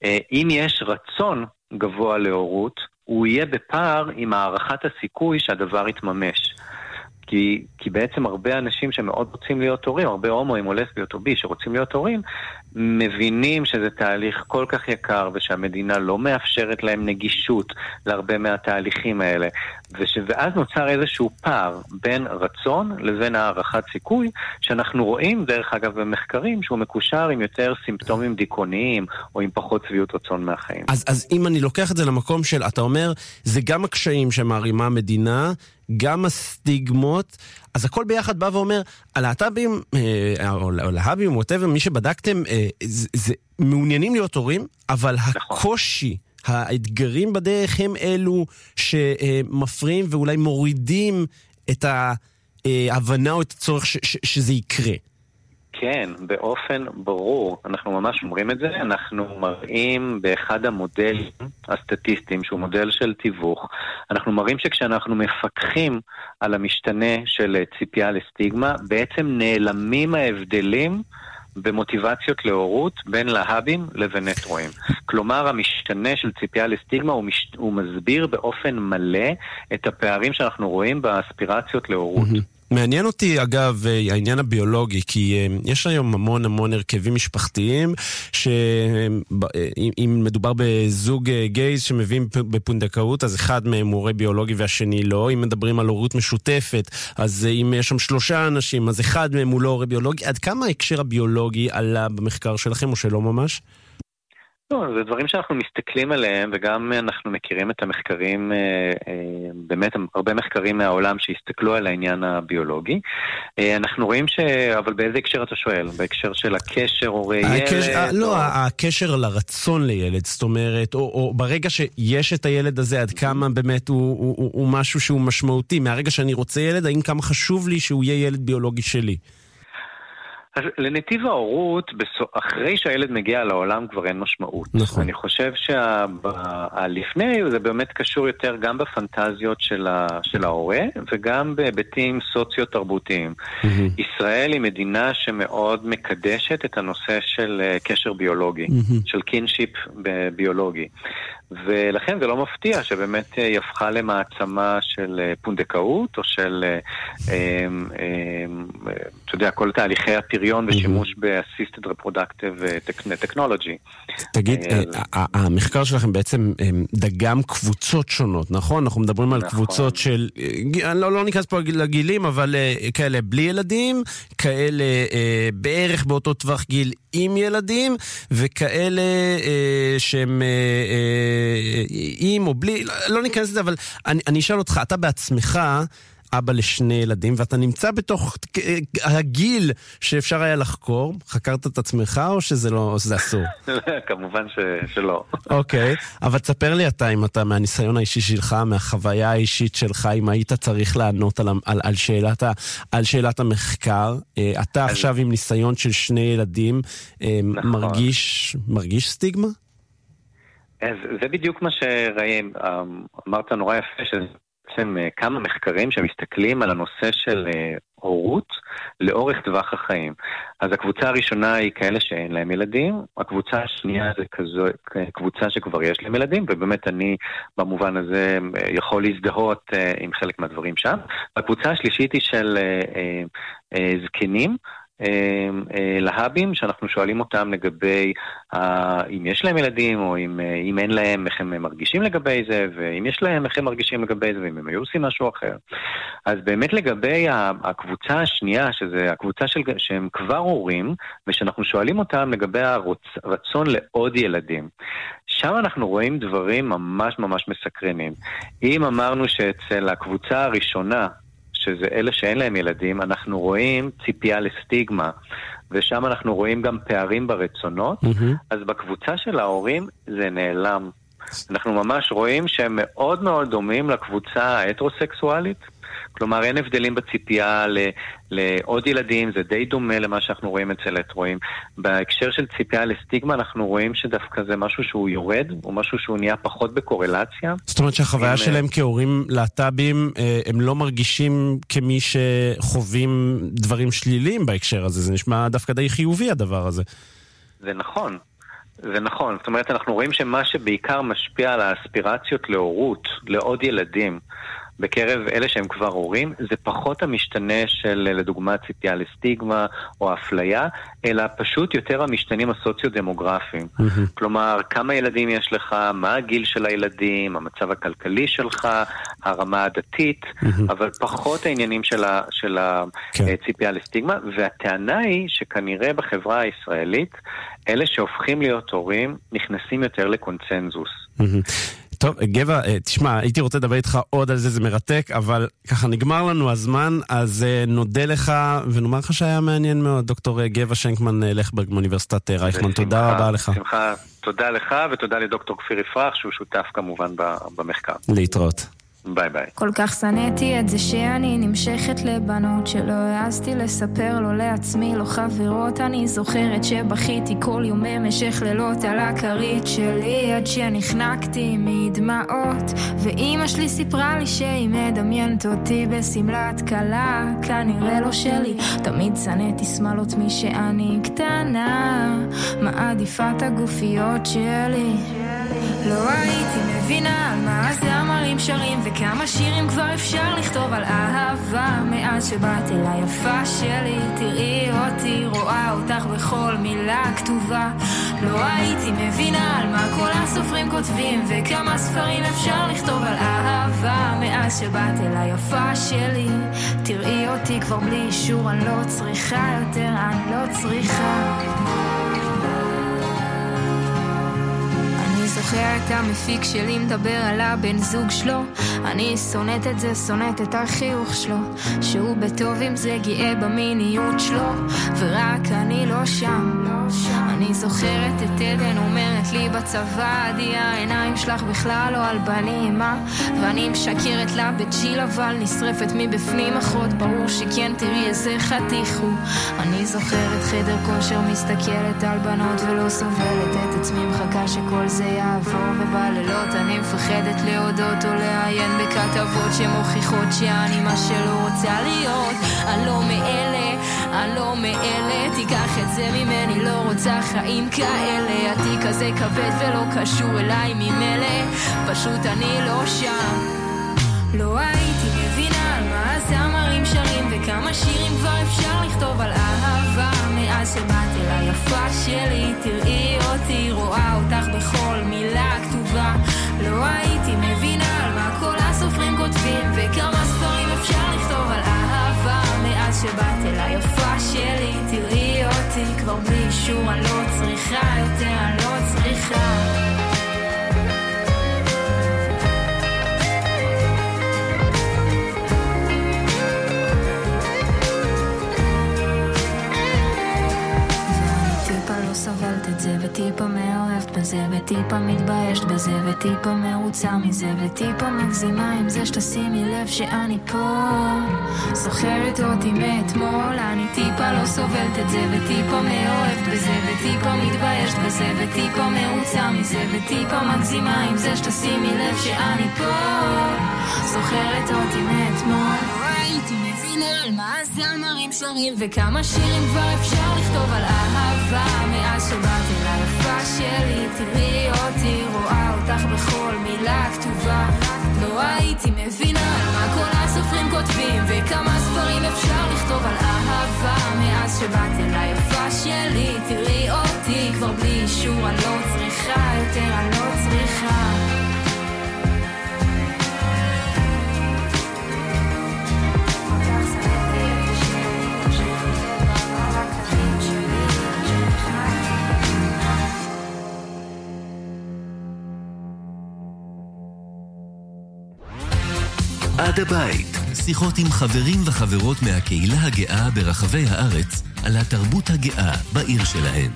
אם יש רצון גבוה להורות, הוא יהיה בפער עם הערכת הסיכוי שהדבר יתממש. כי, כי בעצם הרבה אנשים שמאוד רוצים להיות הורים, הרבה הומואים או לסביות או בי שרוצים להיות הורים, מבינים שזה תהליך כל כך יקר ושהמדינה לא מאפשרת להם נגישות להרבה מהתהליכים האלה. וש... ואז נוצר איזשהו פער בין רצון לבין הערכת סיכוי, שאנחנו רואים דרך אגב במחקרים שהוא מקושר עם יותר סימפטומים דיכאוניים או עם פחות שביעות רצון מהחיים. אז, אז אם אני לוקח את זה למקום של, אתה אומר, זה גם הקשיים שמערימה המדינה, גם הסטיגמות, אז הכל ביחד בא ואומר, הלהט"בים, או להבים, או whatever, מי שבדקתם, זה, זה מעוניינים להיות הורים, אבל הקושי, האתגרים בדרך הם אלו שמפריעים ואולי מורידים את ההבנה או את הצורך ש, ש, שזה יקרה. כן, באופן ברור. אנחנו ממש אומרים את זה. אנחנו מראים באחד המודלים הסטטיסטיים, שהוא מודל של תיווך, אנחנו מראים שכשאנחנו מפקחים על המשתנה של ציפייה לסטיגמה, בעצם נעלמים ההבדלים במוטיבציות להורות בין להבים לבין הטרואים. כלומר, המשתנה של ציפייה לסטיגמה הוא, מש... הוא מסביר באופן מלא את הפערים שאנחנו רואים באספירציות להורות. מעניין אותי, אגב, העניין הביולוגי, כי יש היום המון המון הרכבים משפחתיים, שאם מדובר בזוג גייז שמביאים בפונדקאות, אז אחד מהם הוא הורה ביולוגי והשני לא. אם מדברים על הורות משותפת, אז אם יש שם שלושה אנשים, אז אחד מהם הוא לא הורה ביולוגי. עד כמה ההקשר הביולוגי עלה במחקר שלכם, או שלא ממש? לא, זה דברים שאנחנו מסתכלים עליהם, וגם אנחנו מכירים את המחקרים, באמת הרבה מחקרים מהעולם שהסתכלו על העניין הביולוגי. אנחנו רואים ש... אבל באיזה הקשר אתה שואל? בהקשר של הקשר או ילד? לא, הקשר לרצון לילד, זאת אומרת, או ברגע שיש את הילד הזה, עד כמה באמת הוא משהו שהוא משמעותי. מהרגע שאני רוצה ילד, האם כמה חשוב לי שהוא יהיה ילד ביולוגי שלי? אז לנתיב ההורות, אחרי שהילד מגיע לעולם כבר אין משמעות. נכון. אני חושב שהלפני זה באמת קשור יותר גם בפנטזיות של, ה, של ההורה, וגם בהיבטים סוציו-תרבותיים. Mm-hmm. ישראל היא מדינה שמאוד מקדשת את הנושא של קשר ביולוגי, mm-hmm. של קינשיפ ביולוגי. ולכן זה לא מפתיע שבאמת היא הפכה למעצמה של פונדקאות, או של, אתה יודע, כל תהליכי הפריון ושימוש ב-Assisted Reproductive Technology. תגיד, המחקר שלכם בעצם דגם קבוצות שונות, נכון? אנחנו מדברים על קבוצות של, לא ניכנס פה לגילים, אבל כאלה בלי ילדים, כאלה בערך באותו טווח גיל עם ילדים, וכאלה שהם עם או בלי, לא ניכנס לזה, אבל אני, אני אשאל אותך, אתה בעצמך אבא לשני ילדים, ואתה נמצא בתוך הגיל שאפשר היה לחקור, חקרת את עצמך או שזה לא, או שזה אסור? כמובן ש, שלא. אוקיי, אבל תספר לי אתה, אם אתה מהניסיון האישי שלך, מהחוויה האישית שלך, אם היית צריך לענות על, על, על, שאלת, על שאלת המחקר, אתה אז... עכשיו עם ניסיון של שני ילדים, נכון. מרגיש, מרגיש סטיגמה? אז זה בדיוק מה שראים, אמרת נורא יפה, שזה בעצם כמה מחקרים שמסתכלים על הנושא של הורות לאורך טווח החיים. אז הקבוצה הראשונה היא כאלה שאין להם ילדים, הקבוצה השנייה זה כזו, קבוצה שכבר יש להם ילדים, ובאמת אני במובן הזה יכול להזדהות עם חלק מהדברים שם. הקבוצה השלישית היא של זקנים, להבים, שאנחנו שואלים אותם לגבי אם יש להם ילדים או אם, אם אין להם, איך הם מרגישים לגבי זה, ואם יש להם, איך הם מרגישים לגבי זה, ואם הם היו עושים משהו אחר. אז באמת לגבי הקבוצה השנייה, שזה הקבוצה של, שהם כבר הורים, ושאנחנו שואלים אותם לגבי הרצון לעוד ילדים. שם אנחנו רואים דברים ממש ממש מסקרנים. אם אמרנו שאצל הקבוצה הראשונה, שזה אלה שאין להם ילדים, אנחנו רואים ציפייה לסטיגמה, ושם אנחנו רואים גם פערים ברצונות, mm-hmm. אז בקבוצה של ההורים זה נעלם. אנחנו ממש רואים שהם מאוד מאוד דומים לקבוצה ההטרוסקסואלית, כלומר אין הבדלים בציפייה לעוד ילדים, זה די דומה למה שאנחנו רואים אצל הטרואים. בהקשר של ציפייה לסטיגמה אנחנו רואים שדווקא זה משהו שהוא יורד, או משהו שהוא נהיה פחות בקורלציה. זאת אומרת שהחוויה שלהם כהורים להט"בים, הם לא מרגישים כמי שחווים דברים שליליים בהקשר הזה, זה נשמע דווקא די חיובי הדבר הזה. זה נכון. זה נכון, זאת אומרת אנחנו רואים שמה שבעיקר משפיע על האספירציות להורות, לעוד ילדים, בקרב אלה שהם כבר הורים, זה פחות המשתנה של לדוגמה ציפייה לסטיגמה או אפליה, אלא פשוט יותר המשתנים הסוציו-דמוגרפיים. Mm-hmm. כלומר, כמה ילדים יש לך, מה הגיל של הילדים, המצב הכלכלי שלך, הרמה הדתית, mm-hmm. אבל פחות העניינים של, ה, של הציפייה לסטיגמה, והטענה היא שכנראה בחברה הישראלית, אלה שהופכים להיות הורים נכנסים יותר לקונצנזוס. Mm-hmm. טוב, גבע, תשמע, הייתי רוצה לדבר איתך עוד על זה, זה מרתק, אבל ככה נגמר לנו הזמן, אז נודה לך, ונאמר לך שהיה מעניין מאוד, דוקטור גבע שנקמן לכברג מאוניברסיטת רייכמן, תודה רבה לך. שמחה, תודה לך, ותודה לדוקטור כפיר יפרח, שהוא שותף כמובן במחקר. להתראות. ביי ביי. כל כך שנאתי את זה שאני נמשכת לבנות, שלא העזתי לספר לו לעצמי, לא חברות. אני זוכרת שבכיתי כל יום במשך לילות על הכרית שלי, עד שנחנקתי מדמעות, ואמא שלי סיפרה לי שהיא מדמיינת אותי בסמלת קלה, כנראה לא שלי. תמיד שנאתי שמאלות מי שאני קטנה, מעדיפה את הגופיות שלי. לא הייתי מבינה על מה הזמרים שרים, וכמה שירים כבר אפשר לכתוב על אהבה, מאז שבאת אל היפה שלי. תראי אותי, רואה אותך בכל מילה כתובה. לא הייתי מבינה על מה כל הסופרים כותבים, וכמה ספרים אפשר לכתוב על אהבה, מאז שבאת אל היפה שלי. תראי אותי כבר בלי אישור, אני לא צריכה יותר, אני לא צריכה. זוכר את המפיק שלי מדבר על הבן זוג שלו, אני שונאת את זה, שונאת את החיוך שלו, שהוא בטוב עם זה, גאה במיניות שלו, ורק אני לא שם. אני זוכרת את עדן אומרת לי בצבא עדי העיניים שלך בכלל לא על בנים, מה? ואני משקרת לה בג'יל אבל נשרפת מבפנים אחות, ברור שכן תראי איזה חתיך הוא. אני זוכרת חדר כושר מסתכלת על בנות ולא סובלת את עצמי, מחכה שכל זה יעבור, ובלילות אני מפחדת להודות או לעיין בכתבות שמוכיחות שאני מה שלא רוצה להיות. אני לא מאלה, אני לא מאלה, תיקח את זה ממני, לא רוצה חיים כאלה. עתי כזה כבד ולא קשור אליי ממילא, פשוט אני לא שם. לא הייתי מבינה על מה הזמרים שרים וכמה שירים כבר אפשר לכתוב על אהבה, מאז שבאת אליי יפה שלי, תראי אותי, רואה אותך בכל מילה כתובה. לא הייתי מבינה על מה כל הסופרים כותבים וכמה ספרים אפשר לכתוב על אהבה, מאז שבאת אליי יפה שלי, תראי אותי, כבר בלי אישור אני לא צריכה יותר, אני לא צריכה. סובלת את זה וטיפה מאוהבת בזה וטיפה מתביישת בזה וטיפה מרוצה מזה וטיפה מגזימה עם זה שתשימי לב שאני פה, זוכרת אותי מאתמול. אני טיפה לא סובלת את זה וטיפה מאוהבת בזה וטיפה מתביישת בזה וטיפה מרוצה מזה וטיפה מגזימה עם זה שתשימי לב שאני פה, זוכרת אותי מאתמול. הייתי מבינה על מה הזמרים שרים וכמה שירים כבר אפשר לכתוב על אהבה, מאז שבאת אליי יפה שלי, תראי אותי, רואה אותך בכל מילה כתובה. לא הייתי מבינה על מה כל הסופרים כותבים וכמה ספרים אפשר לכתוב על אהבה, מאז שבאת אליי יפה שלי, תראי אותי, כבר בלי אישור אני לא צריכה יותר, אני לא צריכה. עד הבית, שיחות עם חברים וחברות מהקהילה הגאה ברחבי הארץ על התרבות הגאה בעיר שלהן.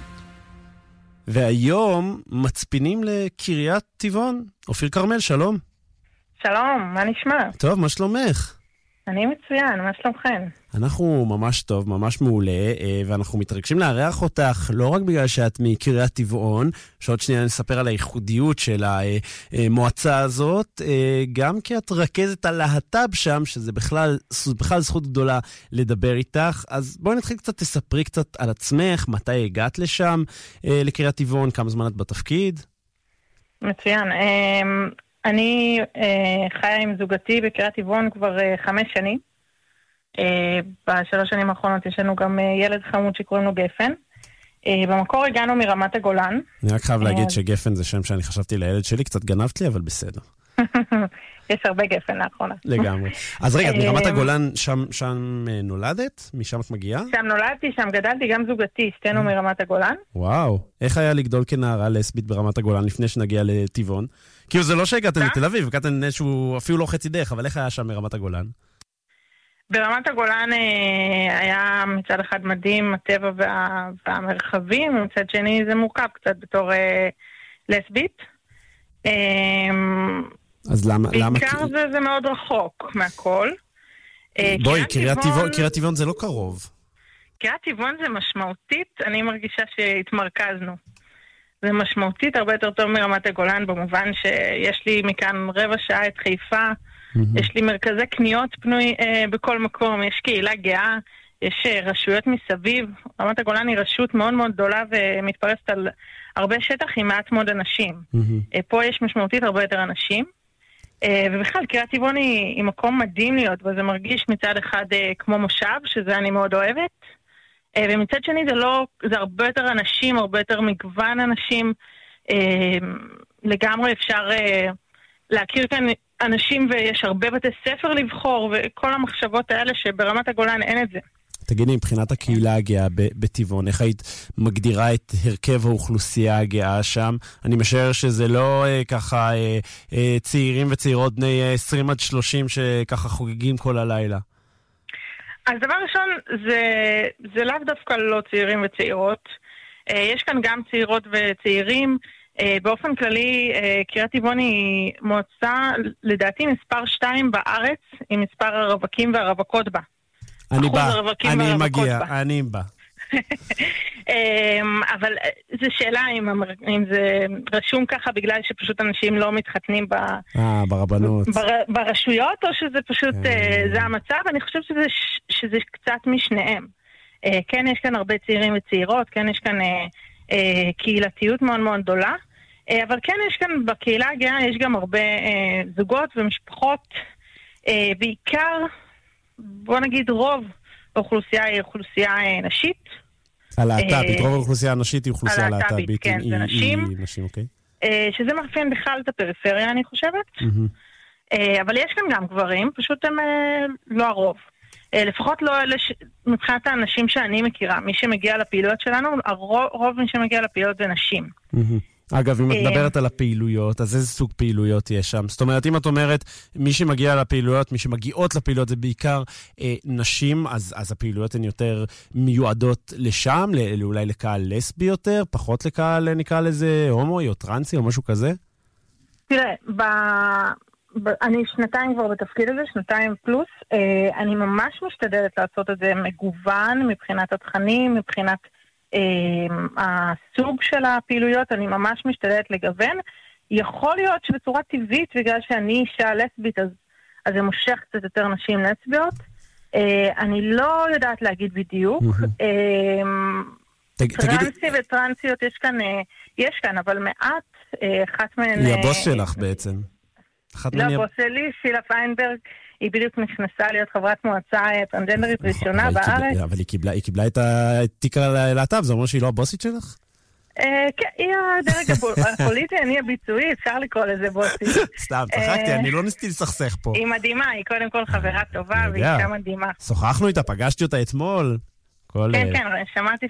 והיום מצפינים לקריית טבעון. אופיר קרמל, שלום. שלום, מה נשמע? טוב, מה שלומך? אני מצוין, מה שלומכם? אנחנו ממש טוב, ממש מעולה, ואנחנו מתרגשים לארח אותך, לא רק בגלל שאת מקריית טבעון, שעוד שנייה נספר על הייחודיות של המועצה הזאת, גם כי את רכזת על להט"ב שם, שזה בכלל, בכלל זכות גדולה לדבר איתך. אז בואי נתחיל קצת, תספרי קצת על עצמך, מתי הגעת לשם, לקריית טבעון, כמה זמן את בתפקיד? מצוין. אני חיה עם זוגתי בקריית טבעון כבר חמש שנים. בשלוש שנים האחרונות יש לנו גם ילד חמוד שקוראים לו גפן. במקור הגענו מרמת הגולן. אני רק חייב להגיד שגפן זה שם שאני חשבתי לילד שלי, קצת גנבת לי, אבל בסדר. יש הרבה גפן לאחרונה. לגמרי. אז רגע, מרמת הגולן שם נולדת? משם את מגיעה? שם נולדתי, שם גדלתי, גם זוגתי, שתינו מרמת הגולן. וואו, איך היה לגדול כנערה לסבית ברמת הגולן לפני שנגיע לטבעון? כאילו זה לא שהגעתם לתל אביב, הגעתם איזשהו, אפילו לא חצי דרך, אבל איך היה שם מרמת הגולן? ברמת הגולן היה מצד אחד מדהים, הטבע והמרחבים, ומצד שני זה מורכב קצת בתור לסבית. אז למה... בעיקר זה, זה מאוד רחוק מהכל. בואי, קריית טבעון זה לא קרוב. קריית טבעון זה משמעותית, אני מרגישה שהתמרכזנו. זה משמעותית הרבה יותר טוב מרמת הגולן, במובן שיש לי מכאן רבע שעה את חיפה, יש לי מרכזי קניות פנוי בכל מקום, יש קהילה גאה, יש רשויות מסביב. רמת הגולן היא רשות מאוד מאוד גדולה ומתפרסת על הרבה שטח עם מעט מאוד אנשים. פה יש משמעותית הרבה יותר אנשים. ובכלל, קריית טבעון היא, היא מקום מדהים להיות, וזה מרגיש מצד אחד כמו מושב, שזה אני מאוד אוהבת. ומצד שני זה לא, זה הרבה יותר אנשים, הרבה יותר מגוון אנשים. לגמרי אפשר להכיר כאן אנשים ויש הרבה בתי ספר לבחור, וכל המחשבות האלה שברמת הגולן אין את זה. תגידי, מבחינת הקהילה הגאה בטבעון, איך היית מגדירה את הרכב האוכלוסייה הגאה שם? אני משער שזה לא אה, ככה אה, אה, צעירים וצעירות בני עשרים עד שלושים שככה חוגגים כל הלילה. אז דבר ראשון, זה, זה לאו דווקא לא צעירים וצעירות. אה, יש כאן גם צעירות וצעירים, באופן כללי, קריית טבעון היא מועצה, לדעתי מספר שתיים בארץ, עם מספר הרווקים והרווקות בה. אני בא, אני מגיע, אני בא. אבל זו שאלה אם, אם זה רשום ככה בגלל שפשוט אנשים לא מתחתנים ב... אה, ברבנות. בר, ברשויות, או שזה פשוט, זה המצב. אני חושבת שזה, שזה קצת משניהם. כן, יש כאן הרבה צעירים וצעירות, כן, יש כאן קהילתיות מאוד מאוד גדולה, אבל כן, יש כאן בקהילה הגאה, יש גם הרבה זוגות ומשפחות, בעיקר, בוא נגיד רוב האוכלוסייה היא אוכלוסייה נשית. הלהט"בית, רוב האוכלוסייה הנשית היא אוכלוסייה להט"בית. כן, זה נשים. נשים, אוקיי. שזה מאפיין בכלל את הפריפריה, אני חושבת. אבל יש כאן גם גברים, פשוט הם לא הרוב. לפחות לא אלה מבחינת האנשים שאני מכירה, מי שמגיע לפעילויות שלנו, הרוב מי שמגיע לפעילויות זה נשים. אגב, אם את מדברת על הפעילויות, אז איזה סוג פעילויות יש שם? זאת אומרת, אם את אומרת, מי שמגיע לפעילויות, מי שמגיעות לפעילויות, זה בעיקר אה, נשים, אז, אז הפעילויות הן יותר מיועדות לשם, לא, אולי לקהל לסבי יותר, פחות לקהל, נקרא לזה, הומואי או טרנסי או משהו כזה? תראה, ב... ב... אני שנתיים כבר בתפקיד הזה, שנתיים פלוס, אה, אני ממש משתדלת לעשות את זה מגוון, מבחינת התכנים, מבחינת... הסוג של הפעילויות, אני ממש משתדלת לגוון. יכול להיות שבצורה טבעית, בגלל שאני אישה לסבית, אז, אז זה מושך קצת יותר נשים לסביות. אני לא יודעת להגיד בדיוק. טרנסי וטרנסיות יש כאן, יש כאן, אבל מעט, אחת מהן... היא הבוס שלך בעצם. לא, הבוס שלי, שילה פיינברג, היא בדיוק נכנסה להיות חברת מועצה טרנסג'נדרית ראשונה בארץ. אבל היא קיבלה את התיק הלהט"ב, זה אומר שהיא לא הבוסית שלך? כן, היא הדרג הפוליטי, אני הביצועי, אפשר לקרוא לזה בוסית. סתם, צחקתי, אני לא ניסיתי לסכסך פה. היא מדהימה, היא קודם כל חברה טובה, והיא אישה מדהימה. שוחחנו איתה, פגשתי אותה אתמול. כן, כן, שמעתי.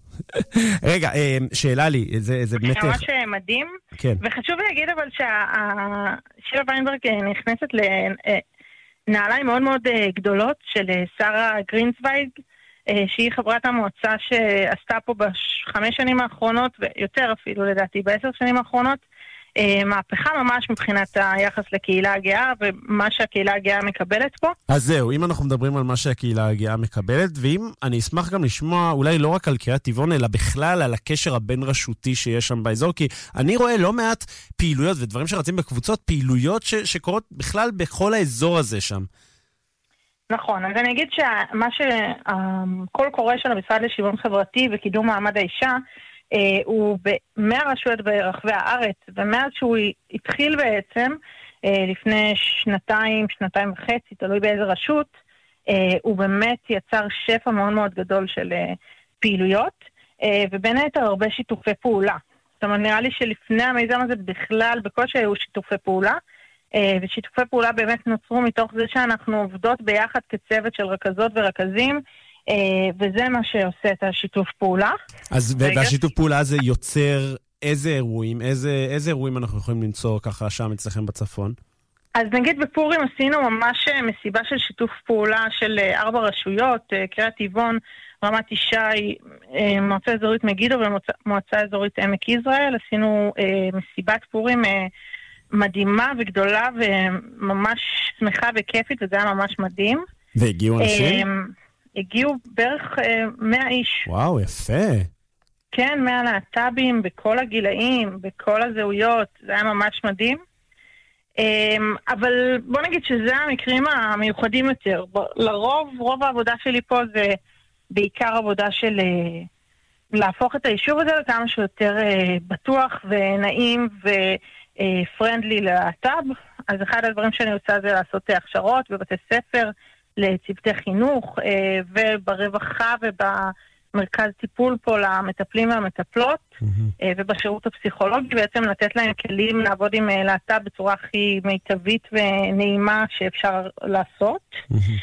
רגע, שאלה לי, זה באמת... זה ממש מדהים, וחשוב להגיד אבל ששילה ויינברג נכנסת לנעליים מאוד מאוד גדולות של שרה גרינסווייג, שהיא חברת המועצה שעשתה פה בחמש שנים האחרונות, ויותר אפילו לדעתי בעשר שנים האחרונות, מהפכה ממש מבחינת היחס לקהילה הגאה, ומה שהקהילה הגאה מקבלת פה. אז זהו, אם אנחנו מדברים על מה שהקהילה הגאה מקבלת, ואם אני אשמח גם לשמוע, אולי לא רק על קריית טבעון, אלא בכלל על הקשר הבין-רשותי שיש שם באזור, כי אני רואה לא מעט פעילויות ודברים שרצים בקבוצות, פעילויות ש- שקורות בכלל בכל האזור הזה שם. נכון, אז אני אגיד שמה שהכל קורה של המשרד לשוויון חברתי וקידום מעמד האישה, Uh, הוא במאה רשויות ברחבי הארץ, ומאז שהוא התחיל בעצם, uh, לפני שנתיים, שנתיים וחצי, תלוי באיזה רשות, uh, הוא באמת יצר שפע מאוד מאוד גדול של uh, פעילויות, uh, ובין היתר הרבה שיתופי פעולה. זאת אומרת, נראה לי שלפני המיזם הזה בכלל, בקושי היו שיתופי פעולה, uh, ושיתופי פעולה באמת נוצרו מתוך זה שאנחנו עובדות ביחד כצוות של רכזות ורכזים, וזה מה שעושה את השיתוף פעולה. אז והשיתוף פעולה הזה יוצר איזה אירועים, איזה, איזה אירועים אנחנו יכולים למצוא ככה שם אצלכם בצפון? אז נגיד בפורים עשינו ממש מסיבה של שיתוף פעולה של ארבע רשויות, קריית טבעון, רמת ישי, מועצה אזורית מגידו ומועצה אזורית עמק יזרעאל. עשינו מסיבת פורים מדהימה וגדולה וממש שמחה וכיפית, וזה היה ממש מדהים. והגיעו אנשים? הגיעו בערך אה, מאה איש. וואו, יפה. כן, מאה להט"בים, בכל הגילאים, בכל הזהויות, זה היה ממש מדהים. אה, אבל בוא נגיד שזה המקרים המיוחדים יותר. לרוב, רוב העבודה שלי פה זה בעיקר עבודה של אה, להפוך את היישוב הזה לכמה שיותר אה, בטוח ונעים ופרנדלי ללהט"ב. אז אחד הדברים שאני עושה זה לעשות הכשרות בבתי ספר, לצוותי חינוך, וברווחה ובמרכז טיפול פה למטפלים והמטפלות, ובשירות הפסיכולוגי בעצם לתת להם כלים לעבוד עם להט"ב בצורה הכי מיטבית ונעימה שאפשר לעשות.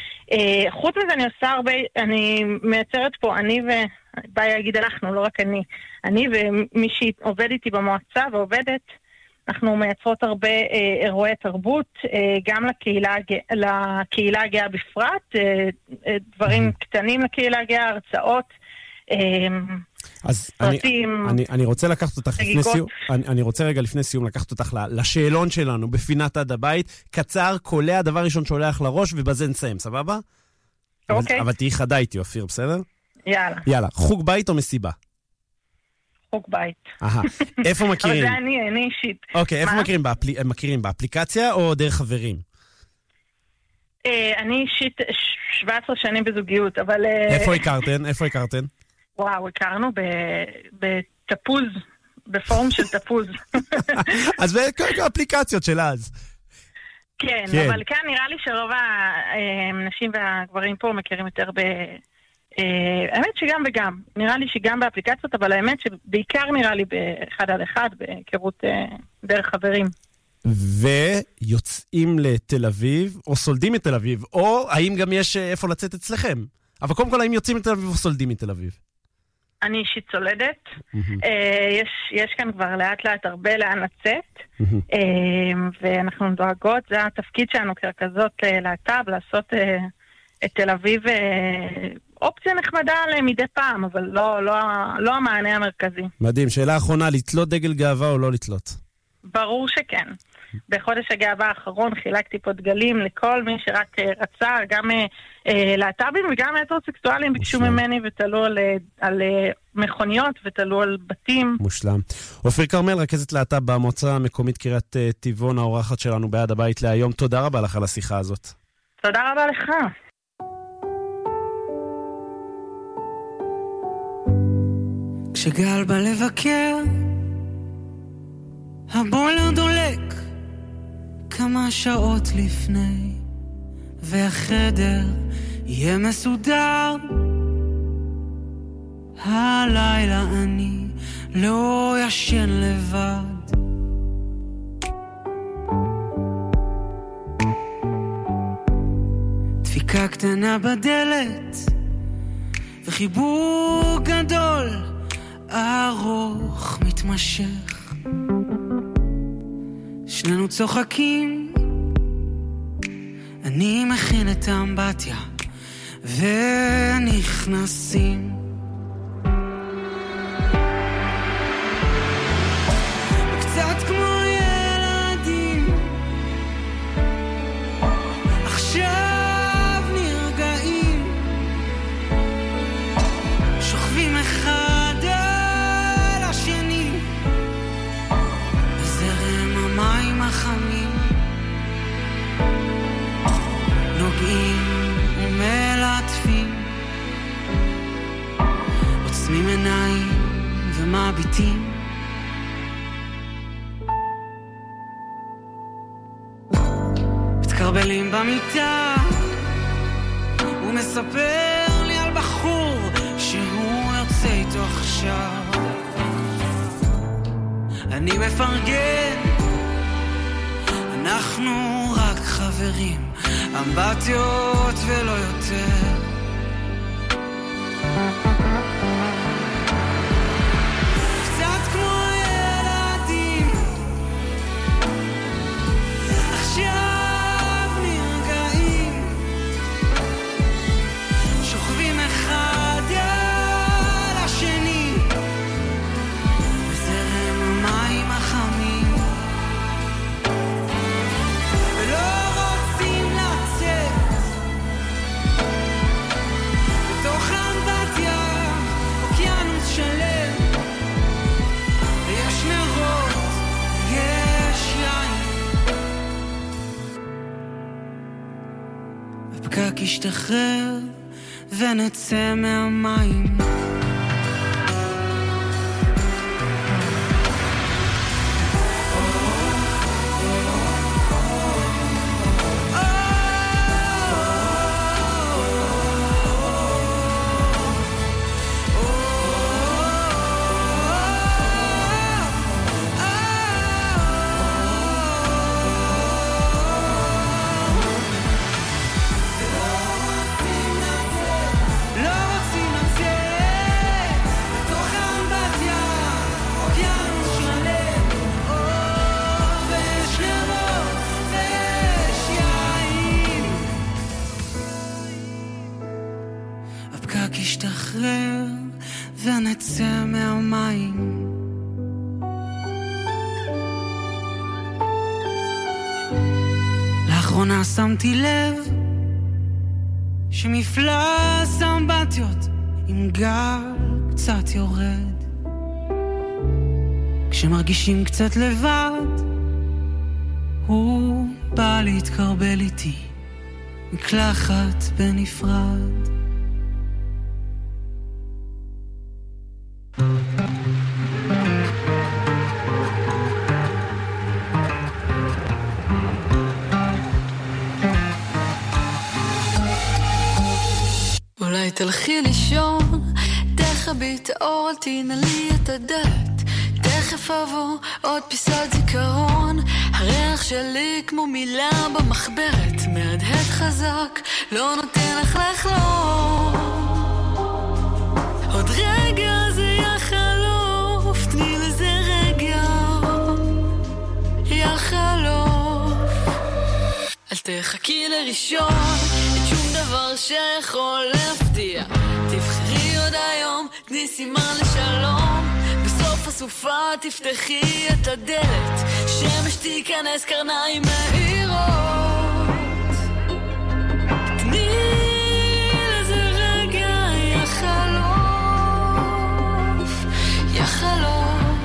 חוץ מזה אני עושה הרבה, אני מייצרת פה, אני ובאי להגיד אנחנו, לא רק אני, אני ומי שעובד איתי במועצה ועובדת, אנחנו מייצרות הרבה אה, אירועי תרבות, אה, גם לקהילה, לקהילה הגאה בפרט, אה, אה, דברים קטנים לקהילה הגאה, הרצאות. אה, אז אני, אני, אני רוצה לקחת אותך לפני סיום, אני, אני רוצה רגע לפני סיום לקחת אותך לשאלון שלנו בפינת עד הבית, קצר, קולע, דבר ראשון שולח לראש, ובזה נסיים, סבבה? אוקיי. אבל, אבל תהי חדה איתי, אופיר, בסדר? יאללה. יאללה, חוג בית או מסיבה? חוג בית. אהה, איפה מכירים? אבל זה אני, אני אישית. אוקיי, איפה מכירים? באפל... מכירים באפליקציה או דרך חברים? אני אישית שבע עשרה שנים בזוגיות, אבל... איפה הכרתן? איפה הכרתן? וואו, הכרנו בתפוז, בפורום של תפוז. אז זה אפליקציות של אז. כן, אבל כאן נראה לי שרוב האנשים והגברים פה מכירים יותר ב... האמת שגם וגם. נראה לי שגם באפליקציות, אבל האמת שבעיקר נראה לי באחד על אחד, בהיכרות דרך חברים. ויוצאים לתל אביב, או סולדים מתל אביב, או האם גם יש איפה לצאת אצלכם? אבל קודם כל, האם יוצאים מתל אביב או סולדים מתל אביב? אני אישית סולדת. יש, יש כאן כבר לאט לאט הרבה לאן לצאת, ואנחנו דואגות, זה התפקיד שלנו ככזאת להט"ב, לעשות את תל אביב אופציה נחמדה מדי פעם, אבל לא, לא, לא המענה המרכזי. מדהים. שאלה אחרונה, לתלות דגל גאווה או לא לתלות? ברור שכן. בחודש הגאווה האחרון חילקתי פה דגלים לכל מי שרק רצה, גם להט"בים וגם הטרוסקסואלים ביקשו ממני ותלו על, על מכוניות ותלו על בתים. מושלם. אופיר כרמל, רכזת להט"ב במועצה המקומית קריית טבעון, האורחת שלנו בעד הבית להיום. תודה רבה לך על השיחה הזאת. תודה רבה לך. כשגל בא לבקר הבולר דולק כמה שעות לפני והחדר יהיה מסודר הלילה אני לא ישן לבד דפיקה קטנה בדלת וחיבוק גדול ארוך מתמשך שנינו צוחקים אני מכין את האמבטיה ונכנסים קצת כמו ילדים עכשיו נרגעים שוכבים אחד על השני בזרם המים החמים נוגעים ומלטפים עוצמים עיניים ומביטים מתקרבלים במיטה הוא מספר לי על בחור שהוא יוצא איתו עכשיו אני מפרגן אנחנו רק חברים אמבטיות ולא יותר קצת כמו ילדים עכשיו נרגעים שוכבים אחד על השני בזרם המים החמים הפקק ישתחרר ונצא מהמים לא רוצים לצאת לאחרונה שמתי לב שמפלס אמבטיות עם גל קצת יורד, כשמרגישים קצת לבד הוא בא להתקרבל איתי מקלחת בנפרד. אולי תלכי לישון, תחבי את האור, תנעלי את הדלת, תכף אבוא עוד פיסת זיכרון. הריח שלי כמו מילה במחברת, מהדהד חזק, לא נותן לך לחלום. עוד רגע זה יחלוף, תני לזה רגע יחלוף. אל תחכי לראשון את שום דבר שיכול להפתיע, תבחרי עוד היום, תני סימן לשלום. בסוף הסופה תפתחי את הדלת, שמש תיכנס קרניים מאירות. תני לזה רגע יחלוף, יחלוף.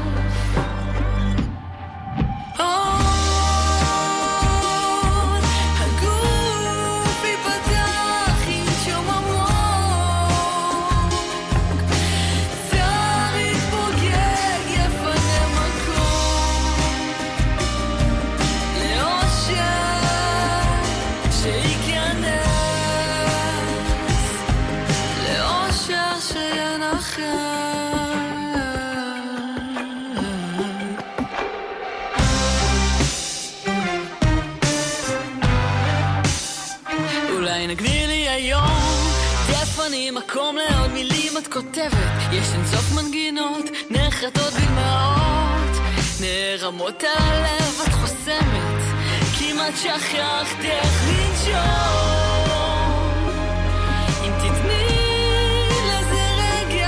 מקום לעוד מילים את כותבת, יש אינסוף מנגינות נחרטות בדמעות, נערמות על הלב את חוסמת, כמעט שכחת איך לנשום. אם תתני לזה רגע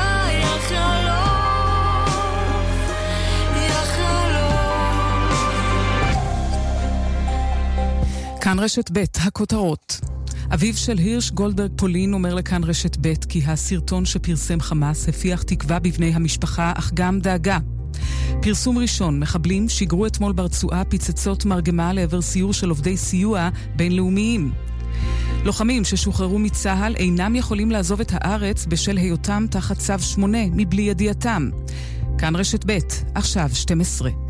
יחלוף, יחלוף. כאן רשת ב' הכותרות. אביו של הירש גולדברג פולין אומר לכאן רשת ב' כי הסרטון שפרסם חמאס הפיח תקווה בבני המשפחה, אך גם דאגה. פרסום ראשון, מחבלים שיגרו אתמול ברצועה פיצצות מרגמה לעבר סיור של עובדי סיוע בינלאומיים. לוחמים ששוחררו מצה"ל אינם יכולים לעזוב את הארץ בשל היותם תחת צו שמונה מבלי ידיעתם. כאן רשת ב', עכשיו שתים עשרה.